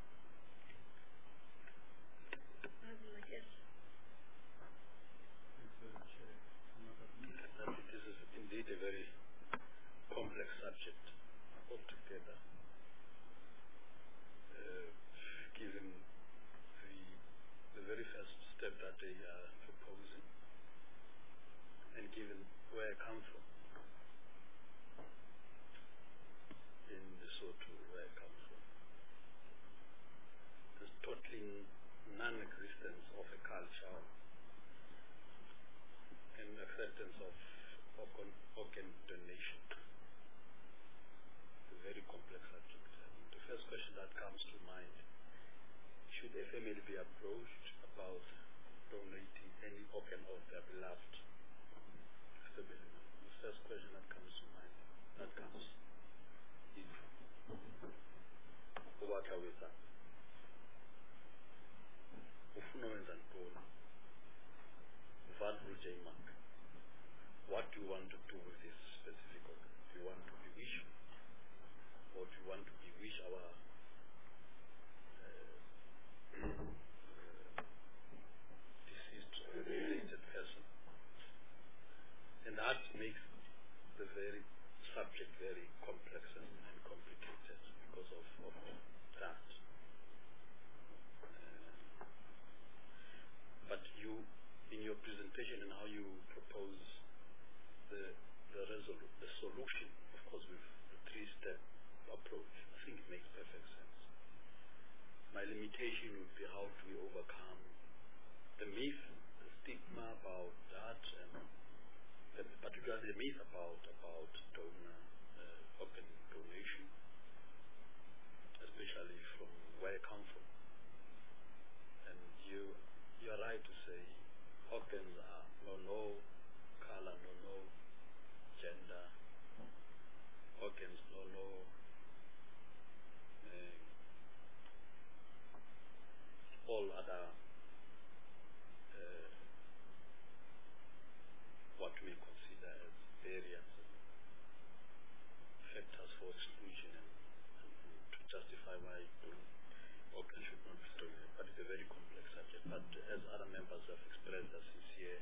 I think this is indeed a very complex subject altogether. Given the very first step that they are proposing, and given where I come from, in Lesotho, where I come from, there's totally non-existence of a culture and acceptance of organ donation. It's a very complex subject. And the first question that comes to mind: should a family be approached about donating any organ of their beloved family member? The first question that comes to mind, is what are we saying? What do you want to do with this specific organ? Do you want to bewish, or do you want to bewish our deceased or related person? And that makes the very subject very complex and complicated because of that. But you, in your presentation and how you propose the solution, of course, with the three-step approach, I think it makes perfect sense. My limitation would be, how do we overcome the myth, the stigma about that, and particularly the myth about donor organ donation, especially from where I come from. And you're right to say organs are no color, no gender, organs no all other what we consider as barriers and factors for exclusion and to justify why organs should not be donated. But it's a very complex subject. But as other members have expressed a sincere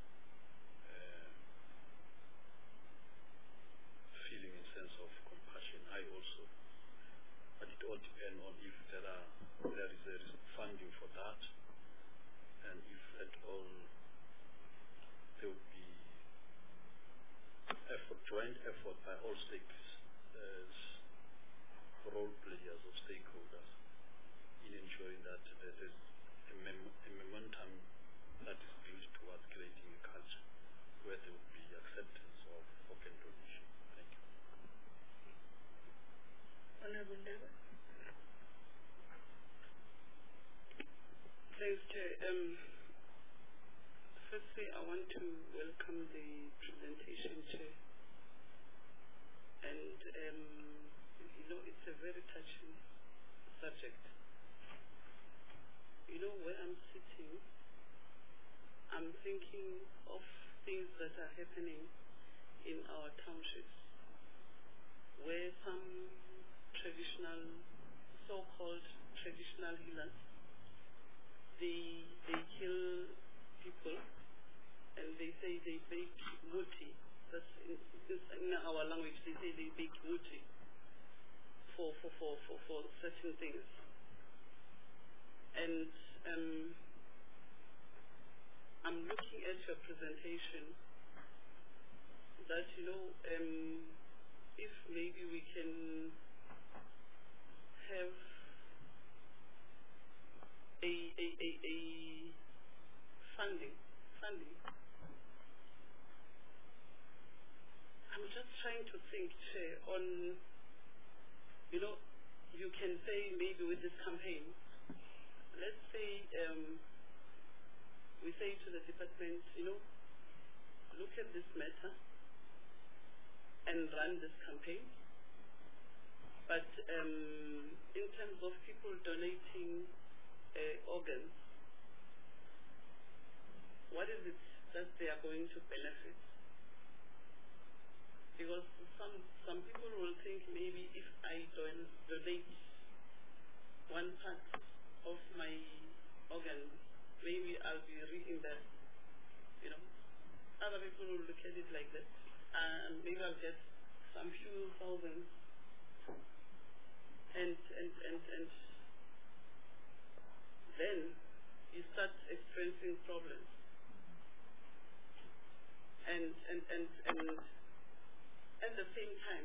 feeling and sense of compassion, I also. But it all depends on if there is funding for that, and if at all there would be joint effort by all stakeholders, role players or stakeholders, in ensuring that there is a momentum that is built towards creating a culture where there would be acceptance of organ donation. Thank you. Honorable Ndaba. Thanks, Chair. Firstly, I want to welcome the presentation, Chair. And, it's a very touching subject. Where I'm sitting, I'm thinking of things that are happening in our townships, where some so-called traditional healers, they kill people, and they say they bake muti. That's in our language. They say they bake muti for certain things. And I'm looking at your presentation that if maybe we can have a funding. I'm just trying to think, Chair, on you can say maybe with this campaign, let's say we say to the department, look at this matter and run this campaign. But in terms of people donating organs, what is it that they are going to benefit? Because some people will think maybe if I donate one part of my organ, maybe I'll be reimbursed. Other people will look at it like that, and maybe I'll get some few thousands, and then you start experiencing problems, and at the same time,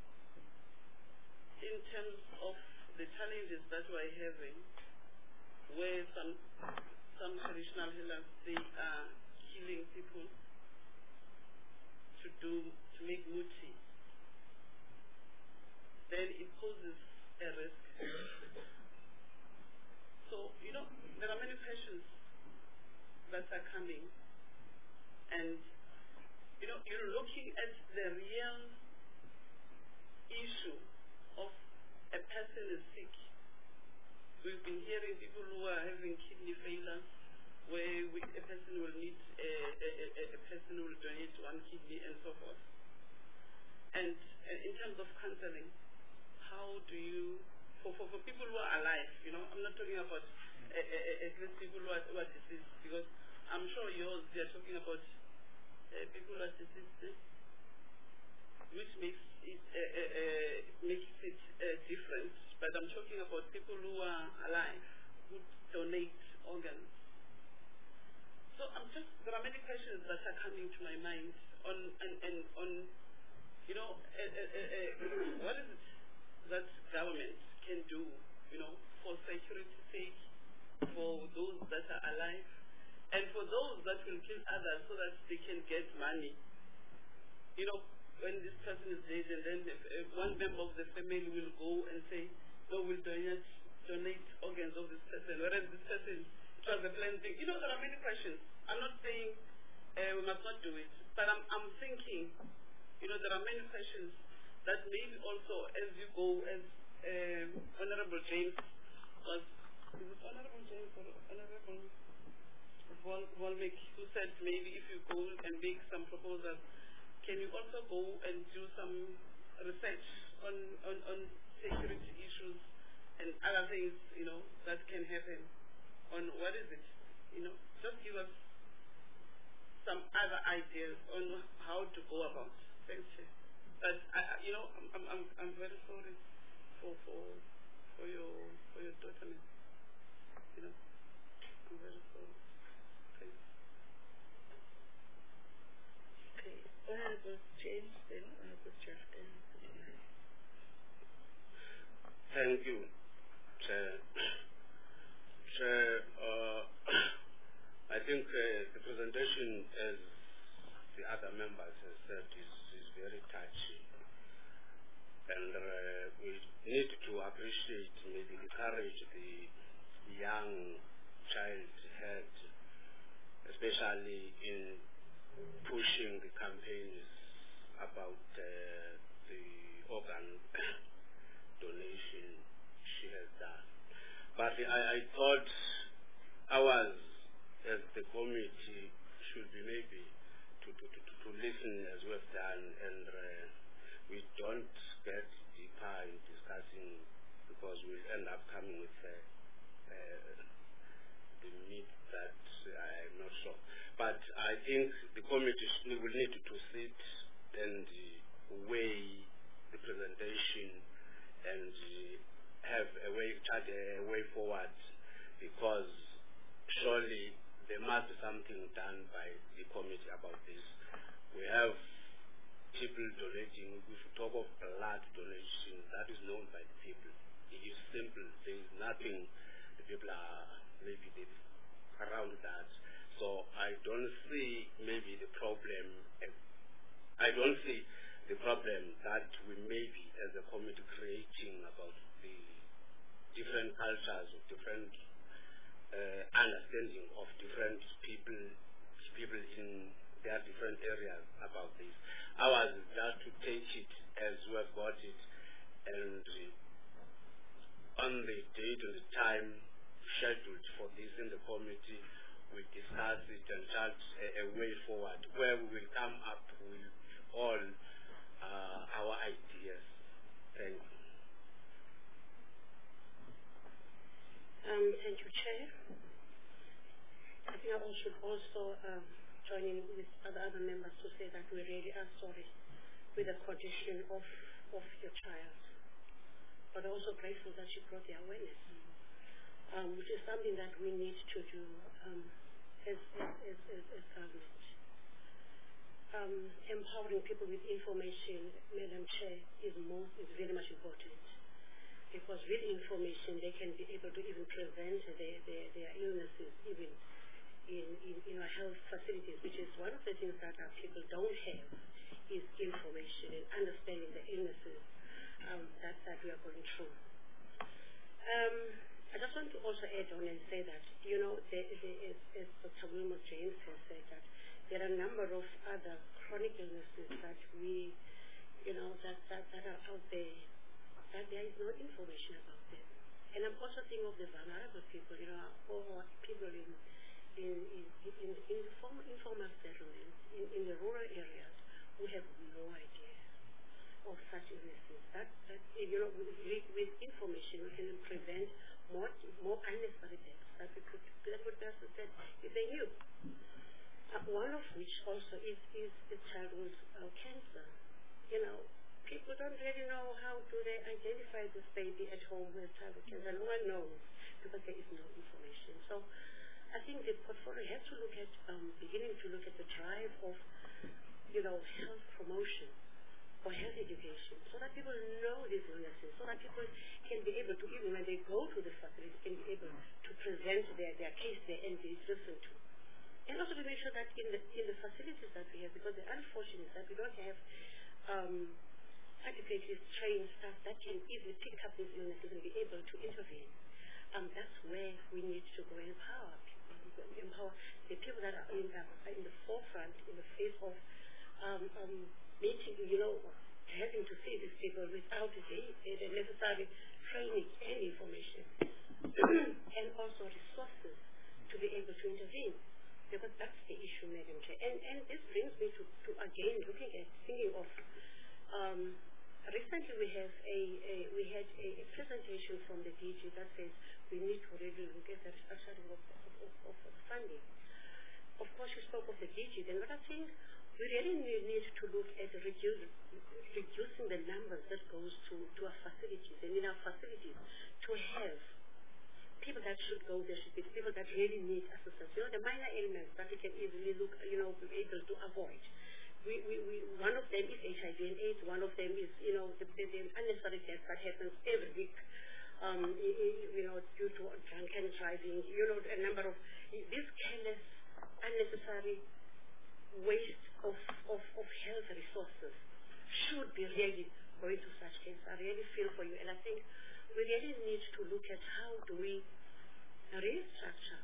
in terms of the challenges that we're having, where some traditional healers, they are killing people to make muti, then it poses a risk. So, there are many questions that are coming, and you're looking at the real issue of a person is sick. We've been hearing people who are having kidney failure, where a person will need a person will donate one kidney and so forth. And in terms of counseling, how do you, for people who are alive, I'm not talking about at least people who are deceased, because I'm sure they're talking about people who are deceased, which makes it different. But I'm talking about people who are alive, who donate organs. So there are many questions that are coming to my mind on what is it that government can do, for security's sake, for those that are alive, and for those that will kill others so that they can get money. When this person is dead, and then one member of the family will go and say, no, we'll donate organs of this person, whereas this person, it was a planned thing. There are many questions. I'm not saying we must not do it, but I'm thinking, there are many questions that maybe also as you go, as Honorable James was, is it Honorable James or Honorable Volmek, who said maybe if you go and make some proposals, can you also go and do some research on security issues and other things, that can happen on what is it, just give us some other ideas on how to go about. Thanks, Chair. But I'm very sorry for your daughter. I'm very sorry. Thanks. Okay, Honorable James, then Honorable Justin. Thank you, Chair. I think the presentation, as the other members have said, is very touchy. And we need to appreciate maybe the courage the young child had, especially in pushing the campaigns about the organ donation she has done. But I thought ours as the committee should be maybe to listen as we've done, and we don't get deeper in discussing, because we'll end up coming with the meat that I'm not sure. But I think the committee will need to sit and weigh the presentation and have a way forward, because surely there must be something done by the committee about this. We have people donating. If we talk of blood donation, that is known by the people. It is simple. There is nothing the people are maybe around that. So I don't see maybe the problem. I don't see the problem that we may be, as a community, creating about the different cultures, different understanding of different people in their different areas about this. Ours is just to take it as we have got it, and on the date and the time scheduled for this in the committee, we discuss it and chart a way forward where we will come up with all our ideas. Thank you. Thank you, Chair. I think I should also join in with other members to say that we really are sorry with the condition of your child, but also grateful that you brought the awareness, which is something that we need to do as government. Empowering people with information, Madam Chair, is very much important, because with information they can be able to even prevent their illnesses even in our health facilities, which is one of the things that our people don't have, is information and understanding the illnesses that we are going through. I just want to also add on and say that, as Dr. Wilmot James has said, that there are a number of other chronic illnesses that we, that are out there, that there is no information about them. And I'm also thinking of the vulnerable people, or people in informal settlements, in the rural areas, who have no idea of such illnesses. That with information we can prevent more unnecessary deaths that would have said if they knew. One of which also is childhood cancer. People don't really know how do they identify this baby at home with childhood cancer. No one knows because there is no information. So I think the portfolio has to look at beginning to look at the drive of health promotion or health education, so that people know these illnesses, so that people can be able to, even when they go to the facility, can be able to present their case there and be listened to. And also to make sure that in the facilities that we have, because the unfortunate is that we don't have adequately trained staff that can easily pick up these illnesses and be able to intervene. That's where we need to go and empower the people that are in the forefront, in the face of meeting, having to see these people without the necessary training and information, and also resources to be able to intervene. Because that's the issue, Madam Chair. And this brings me to again thinking of recently we had a presentation from the DG that says we need to really look at the restructuring of funding. Of course, you spoke of the DG, then what I think we really need to look at reducing the numbers that goes to our facilities, and in our facilities to have people that should go there should be people that really need assistance. The minor ailments that we can easily look, be able to avoid. One of them is HIV and AIDS. One of them is, the unnecessary death that happens every week, due to drunken driving. A number of this careless, unnecessary waste of health resources should be really going to such cases. I really feel for you, and I think we really need to look at how do we restructure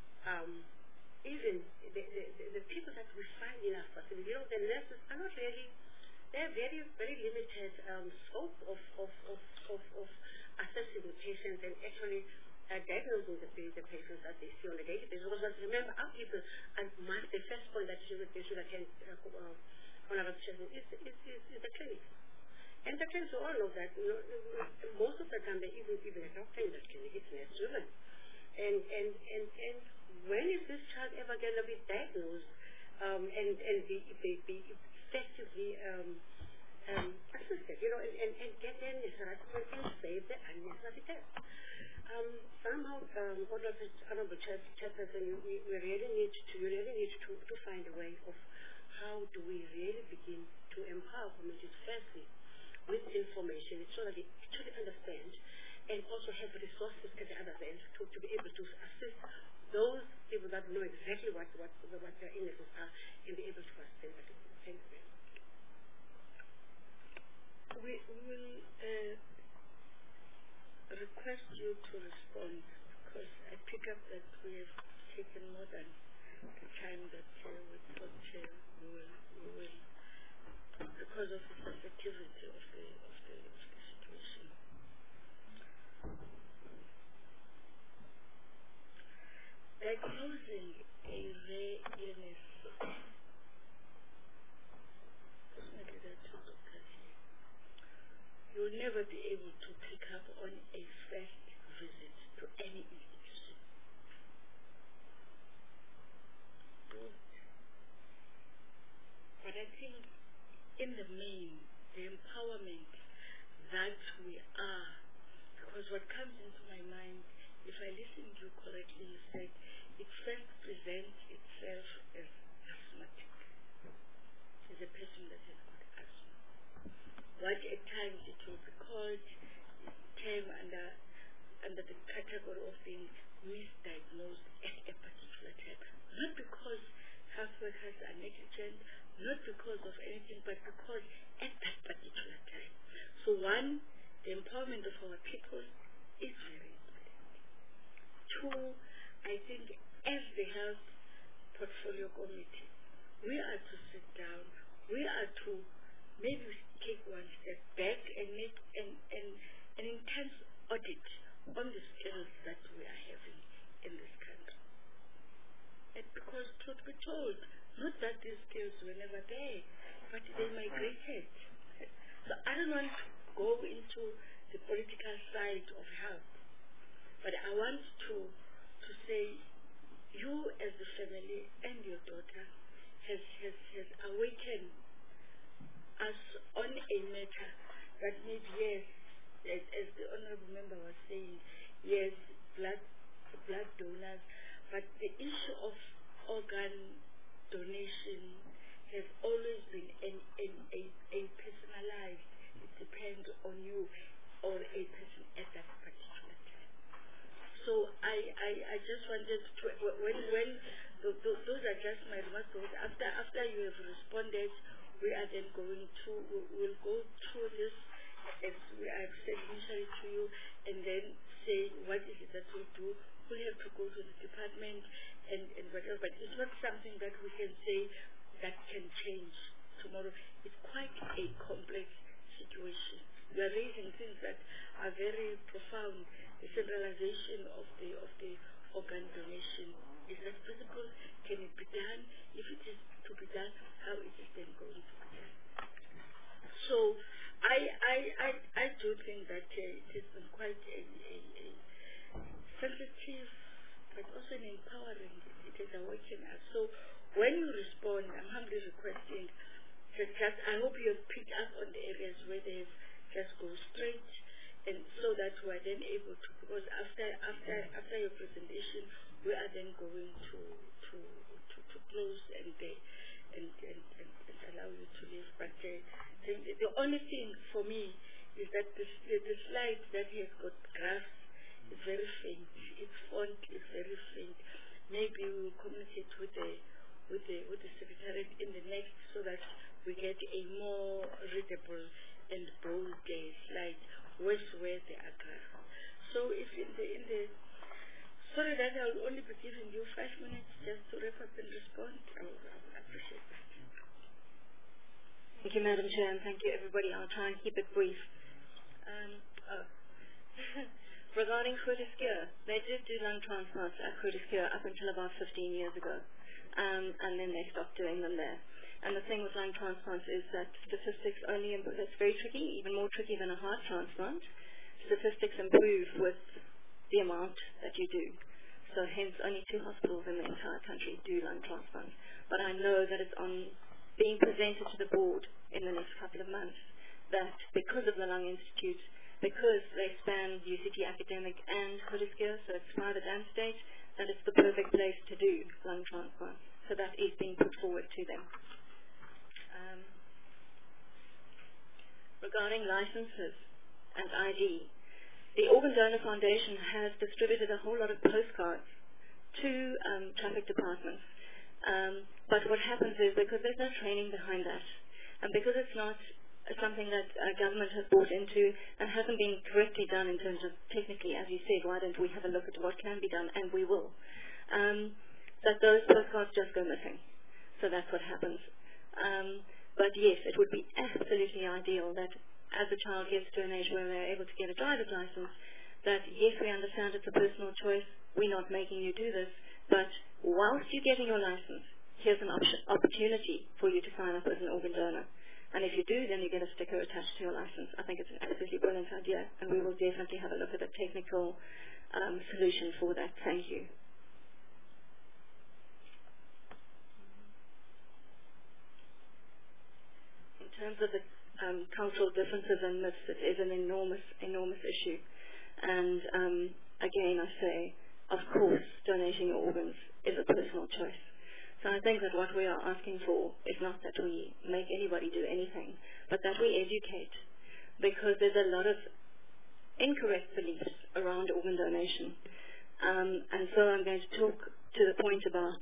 even the people that we find in our facility. The nurses are not really, they have very, very limited scope of assessing the patients and actually diagnosing the patients that they see on a daily basis. Because remember, our people, and the first point that they should attend on our session is the clinic. And the clinics, we all know that most of the time they even a doctor in the clinic, it's nurse driven. And when is this child ever going to be diagnosed and be effectively assisted, and get the necessary treatment and save the unnecessary death? Somehow, Honorable Chairperson, we really need to find a way of how do we really begin to empower communities firstly with information so that they actually understand and also have resources at the other end to be able to assist those people that know exactly what their illnesses are and be able to assist them. Thank you. request you to respond because I pick up that we have taken more than the time that we thought we will, because of the sensitivity of the situation. Diagnosing a rare illness. Fortunately, there are two doctors here. You will never be able to pick up on a first visit to any institution. But I think in the main, the empowerment that we are, because what comes into my mind, if I listened to you correctly, you said it first presents itself as asthmatic, as a person that has got asthma. What at times it will be called, came under the category of being misdiagnosed at a particular time. Not because health workers are negligent, not because of anything, but because at that particular time. So one, the empowerment of our people is very important. Two, I think as the health portfolio committee, we are to sit down, we are to maybe take one step back and make an intense audit on the skills that we are having in this country. And because truth be told, not that these skills were never there, but they migrated. So I don't want to go into the political side of health, but I want to say you as the family and your daughter has awakened us on a matter that maybe, yes, as the honorable member was saying, yes, blood donors, but the issue of organ donation has always been a personalized. It depends on you or a person at that particular time. So I just wanted to, when those are just my remarks. After you have responded, we are then going to, we'll go through this as we have said initially to you, and then say what is it that we do. We have to go to the department and whatever, but it's not something that we can say that can change tomorrow. It's quite a complex situation. We are raising things that are very profound. The centralization of the organ donation. Is that possible? Can it be done? If it is to be done, how is it then going to be done? So I do think that it has been quite a sensitive, but also an empowering. It has awakened us. So when you respond, I'm humbly requesting that just, I hope you have picked up on the areas where they have just go straight, and so that we are then able to, because after your presentation, we are then going to close and allow you to leave. But the only thing for me is that the slide that has got graphs is very faint. Its font is very faint. Maybe we will communicate with the secretariat in the next, so that we get a more readable and bold slide where there are graphs. So if in the sorry that I will only be giving you 5 minutes just to wrap up and respond, I would appreciate that. Thank you, Madam Chair, and thank you, everybody. I'll try and keep it brief. Regarding Groote Schuur, they did do lung transplants at Groote Schuur up until about 15 years ago, and then they stopped doing them there. And the thing with lung transplants is that statistics only improve. It's very tricky, even more tricky than a heart transplant. Statistics improve with the amount that you do. So hence only 2 hospitals in the entire country do lung transplants. But I know that it's on being presented to the board in the next couple of months that because of the Lung Institute, because they span UCT academic and Groote Schuur, so it's private and state, that it's the perfect place to do lung transplants. So that is being put forward to them. Regarding licenses and ID, the Organ Donor Foundation has distributed a whole lot of postcards to traffic departments. But what happens is, because there's no training behind that, and because it's not something that government has bought into and hasn't been correctly done in terms of technically, as you said, why don't we have a look at what can be done, and we will. That those postcards just go missing. So that's what happens. But yes, it would be absolutely ideal that as a child gets to an age where they're able to get a driver's license, that yes, we understand it's a personal choice, we're not making you do this, but whilst you're getting your license, here's an opportunity for you to sign up as an organ donor. And if you do, then you get a sticker attached to your license. I think it's an absolutely brilliant idea, and we will definitely have a look at a technical solution for that. Thank you. In terms of the cultural differences and myths, it is an enormous, enormous issue. And again, I say, of course, donating your organs is a personal choice. So I think that what we are asking for is not that we make anybody do anything, but that we educate, because there's a lot of incorrect beliefs around organ donation. And so I'm going to talk to the point about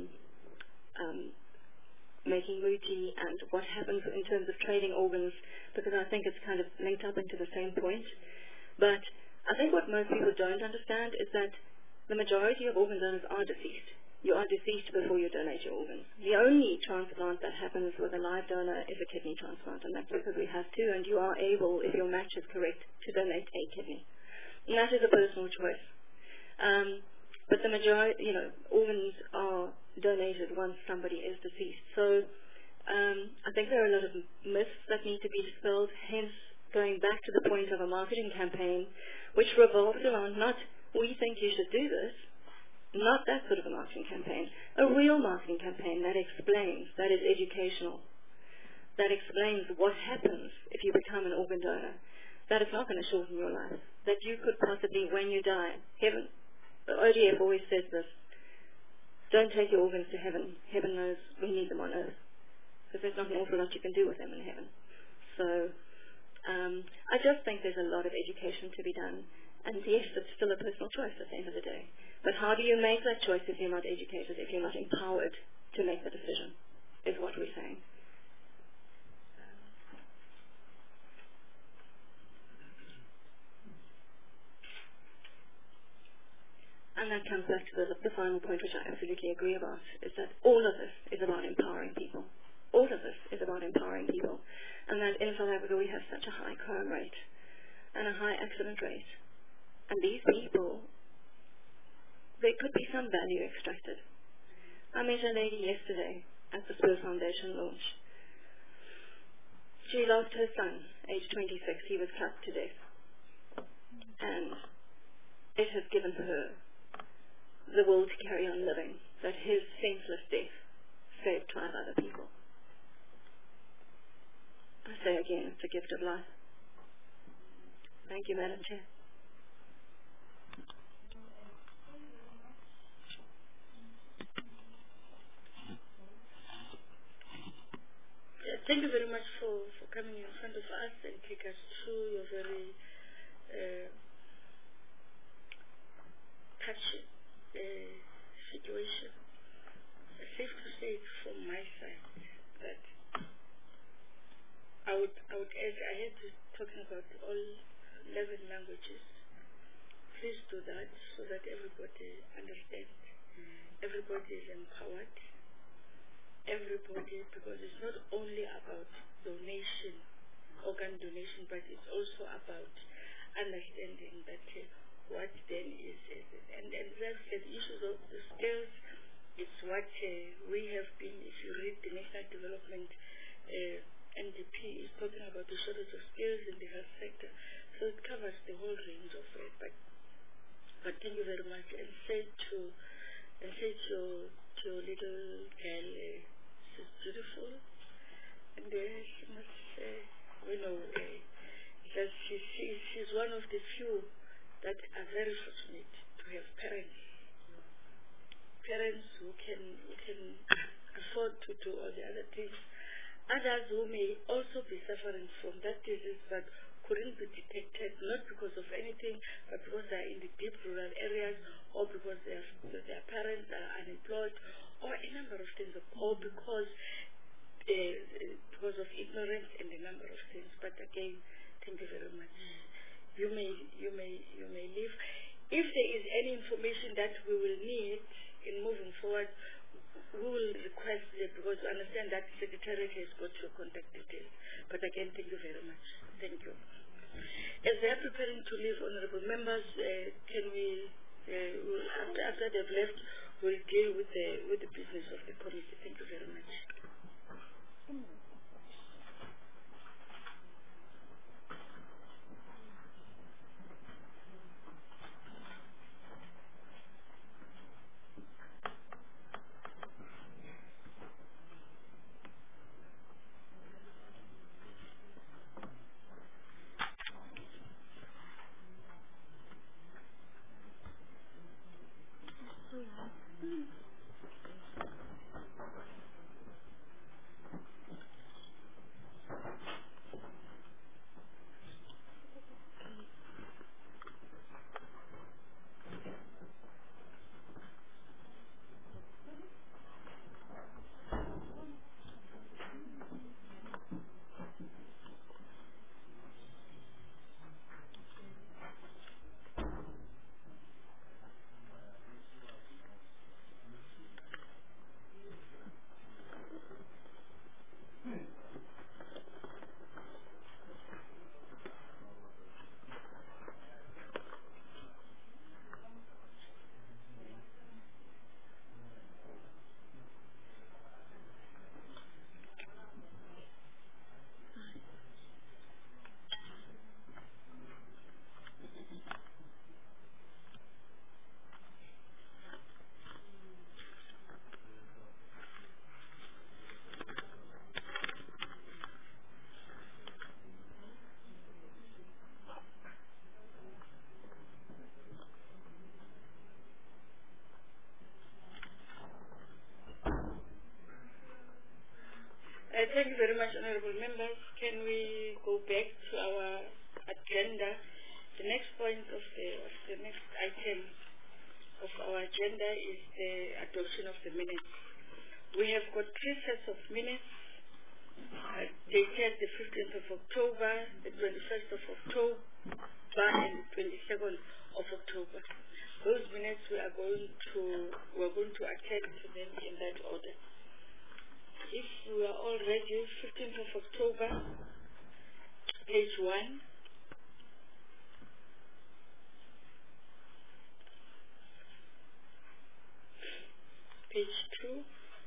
making muti and what happens in terms of trading organs, because I think it's kind of linked up into the same point. But I think what most people don't understand is that the majority of organ donors are deceased. You are deceased before you donate your organs. The only transplant that happens with a live donor is a kidney transplant, and that's because we have two, and you are able, if your match is correct, to donate a kidney. And that is a personal choice. But the majority, organs are donated once somebody is deceased. So I think there are a lot of myths that need to be dispelled, hence going back to the point of a marketing campaign, which revolves around not, we think you should do this, not that sort of a marketing campaign, a real marketing campaign that explains, that is educational, that explains what happens if you become an organ donor, that it's not going to shorten your life, that you could possibly, when you die, heaven, the ODF always says this, don't take your organs to heaven. Heaven knows we need them on earth, because there's not an awful lot you can do with them in heaven. So I just think there's a lot of education to be done, and yes, it's still a personal choice at the end of the day. But how do you make that choice if you're not educated, if you're not empowered to make the decision, is what we're saying. And that comes back to the final point, which I absolutely agree about, is that all of this is about empowering people. All of this is about empowering people. And that in South Africa we have such a high crime rate and a high accident rate. And these people, there could be some value extracted. I met a lady yesterday at the Spur Foundation launch. She lost her son, age 26. He was cut to death. And it has given her the will to carry on living, that his senseless death saved 5 other people. I say again, it's a gift of life. Thank you, Madam Chair. Thank you very much for coming in front of us and take us through your very touching situation. It's safe to say from my side that I would add, I had to talking about all 11 languages. Please do that so that everybody understands. Everybody is empowered. Everybody, because it's not only about donation, organ donation, but it's also about understanding that what then is, and that's the issues of the skills. It's what we have been, if you read the National Development NDP, is talking about the shortage of skills in the health sector. So it covers the whole range of it. But thank you very much, and say to your little girl, she's beautiful, and she must, that she's one of the few that are very fortunate to have parents who can afford to do all the other things. Others who may also be suffering from that disease but couldn't be detected, not because of anything, but because they're in the deep rural areas, or because their parents are unemployed, or a number of things, or because because of ignorance and a number of things. But again, thank you very much. You may leave. If there is any information that we will need in moving forward, we will request it, because we understand that Secretariat has got your contact details. But again, thank you very much. Thank you. As they are preparing to leave, honorable members, can we, after they've left, we'll deal with the business of the committee. Thank you very much. Thank you very much, honorable members. Can we go back to our agenda? The next point of the next item of our agenda is the adoption of the minutes. We have got 3 sets of minutes dated the 15th of October, the 21st of October, and the 22nd of October. Those minutes we are going to attend to them in that order. If we are all ready, 15th of October, page 1. Page 2.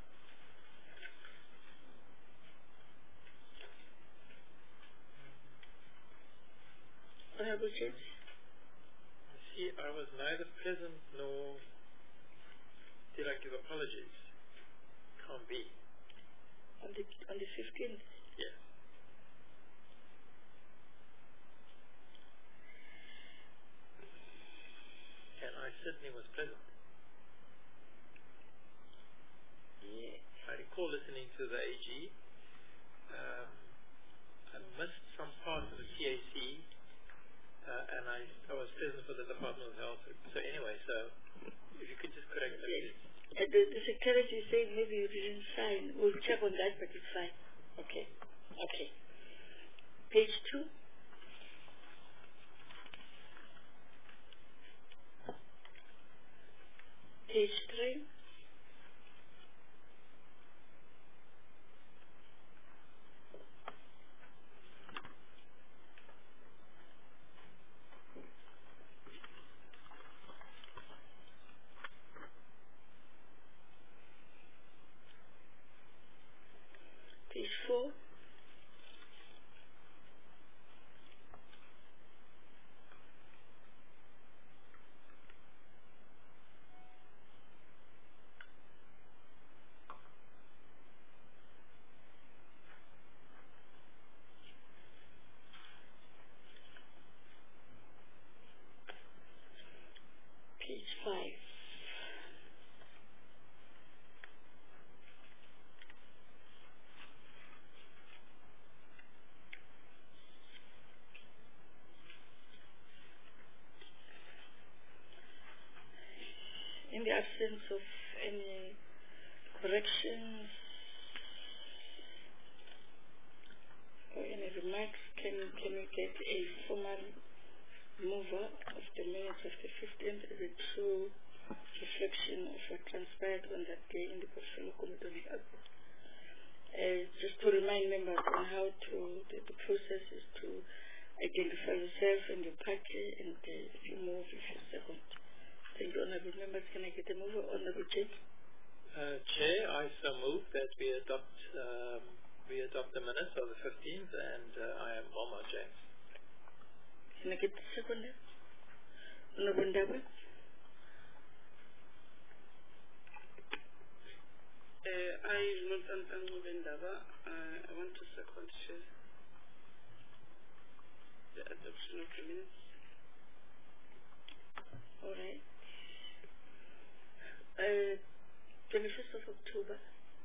Honorable Judge. See, I was neither present nor did I give apologies. Can't be. On the 15th? Yes. And I certainly was present. Yeah. I recall listening to the AG. I missed some part of the TAC, and I was present for the Department of Health. So anyway, if you could just correct that. Yes. The secretary is saying maybe you didn't sign. We'll check on that, but it's fine. Okay. Okay. Page 2. Page 3. Page 4. Page 5. In the absence of any corrections, remarks, can we get a formal mover of the minutes of the 15th as a true reflection of what transpired on that day in the Portfolio Committee on Health? Just to remind members on how the process is to identify yourself and your party, and if you move, if you second. Thank you, honorable members. Can I get a mover, honorable Chair? Chair, I so move that we adopt the minutes of the 15th, and I am Walmart James. Can I get the second? Honorable Ndaba? I want to second share the adoption of the minutes. All right. 21st of October.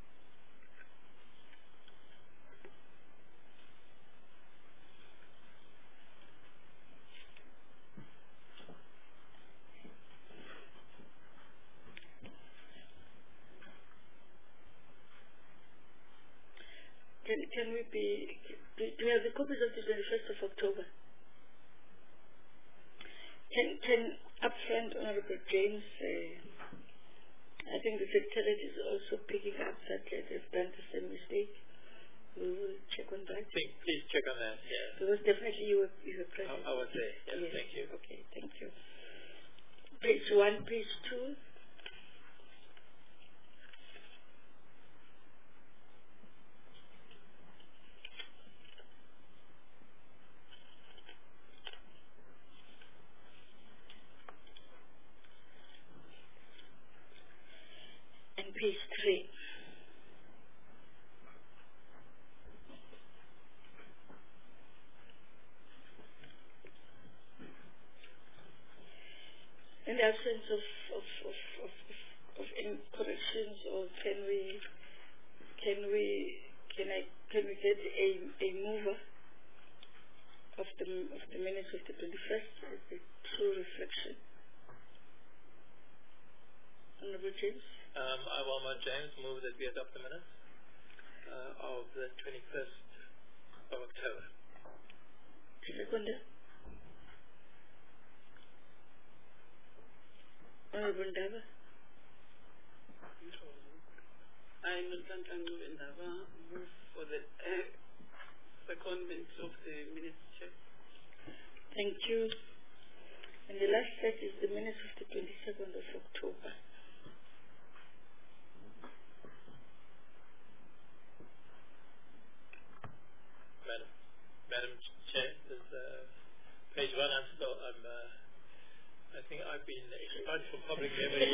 Can we be, do you have the copies of the 21st of October? Can upfront, Honorable James, I think the Secretariat is also picking up that they've done the same mistake. We will check on that. Please check on that, yeah. Because definitely you were present. I would say, yes, yes, thank you. Okay, thank you. Page 1, page 2. Page 3. In the absence of any corrections, or can we get a mover of the minutes of the 21st as a true reflection? Honorable James? I, Walmart James, move that we adopt the minutes of the 21st of October. Second. Honorable Ndaba? I, Nonhlanhla Ndaba, move for the secondment of the minutes, Chair. Thank you. And the last set is the minutes of the 22nd of October. Madam Chair, this page 1. I think I've been expunged from public memory.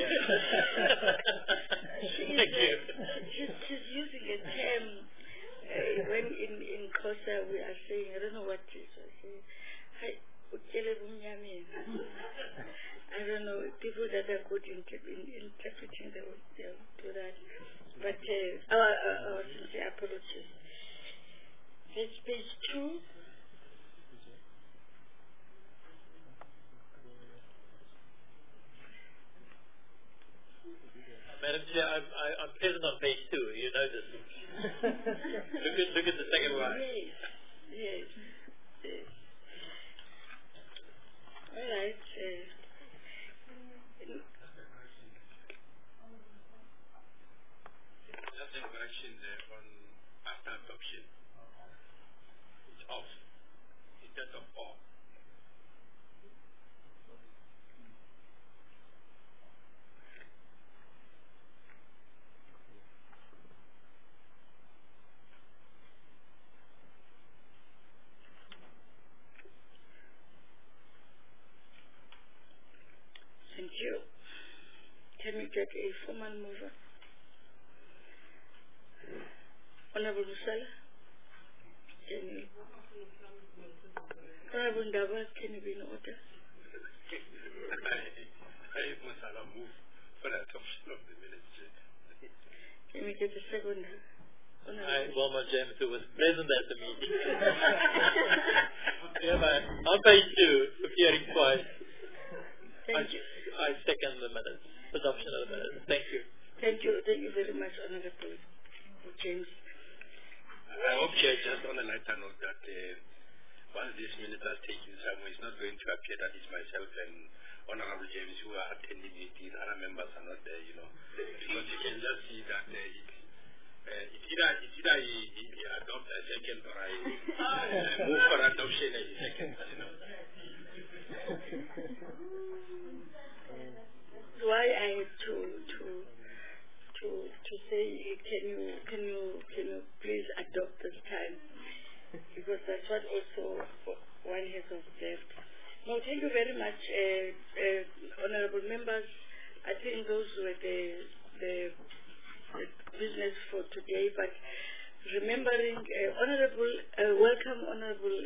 Thank you. She's using a term when in Xhosa we are saying, I don't know what it is. I don't know, people that are good in interpreting they'll do that. But our sincere apologies. Page 2. Madam Chair, I'm present on page 2. You know this. look at the second one. Yes. All right. Just a correction there on after adoption. It's off instead of on. Thank you. Can we get a formal mover? Honorable Musala? Honorable Ndaba, can you be in order? I must move for the adoption of the minutes. Can we get a second? I, Walmart James, who was present at the meeting. On page 2, appearing twice. Thank you. I second the minutes, adoption of the minutes. Thank you. Thank you very much, Honorable James. I hope, Chair, just on a lighter note that once this minute has taken somewhere, it's not going to appear that it's myself and Honorable James who are attending meetings, other members are not there, you know. Because you can just see that it's either he adopts a second or I move for adoption as a second, you know. Why I had to say can you please adopt this time, because that's what also one has observed. No, thank you very much, honourable members. I think those were the business for today. But remembering, welcome, honourable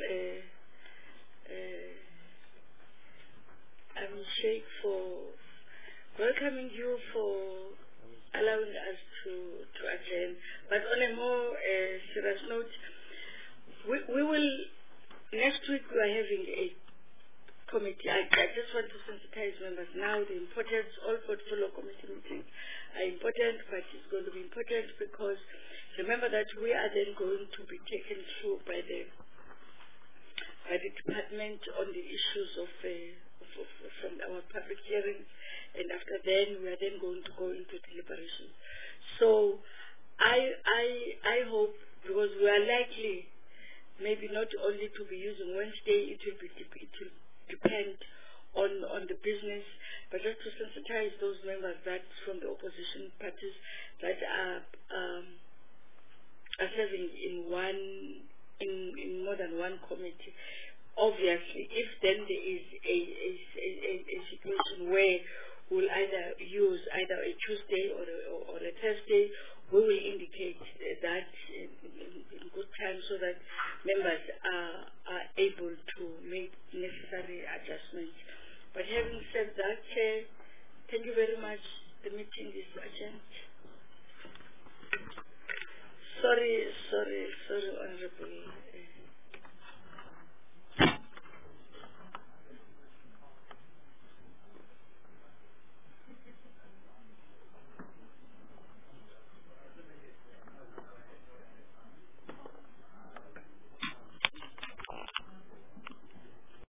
Sheikh, for welcoming you, for allowing us to attend. But on a more serious note, we will, next week we are having a committee. I just want to sensitize members now. The importance, all portfolio committee meetings are important, but it's going to be important because remember that we are then going to be taken through by the department on the issues from our public hearings, and after then we are then going to go into deliberation. So I hope, because we are likely maybe not only to be using Wednesday, it will depend on the business, but just to sensitize those members that from the opposition parties that are serving in more than one committee. Obviously, if then there is a situation where we'll either use either a Tuesday or a Thursday, we will indicate that in good time so that members are able to make necessary adjustments. But having said that, Chair, thank you very much. The meeting is adjourned. Sorry.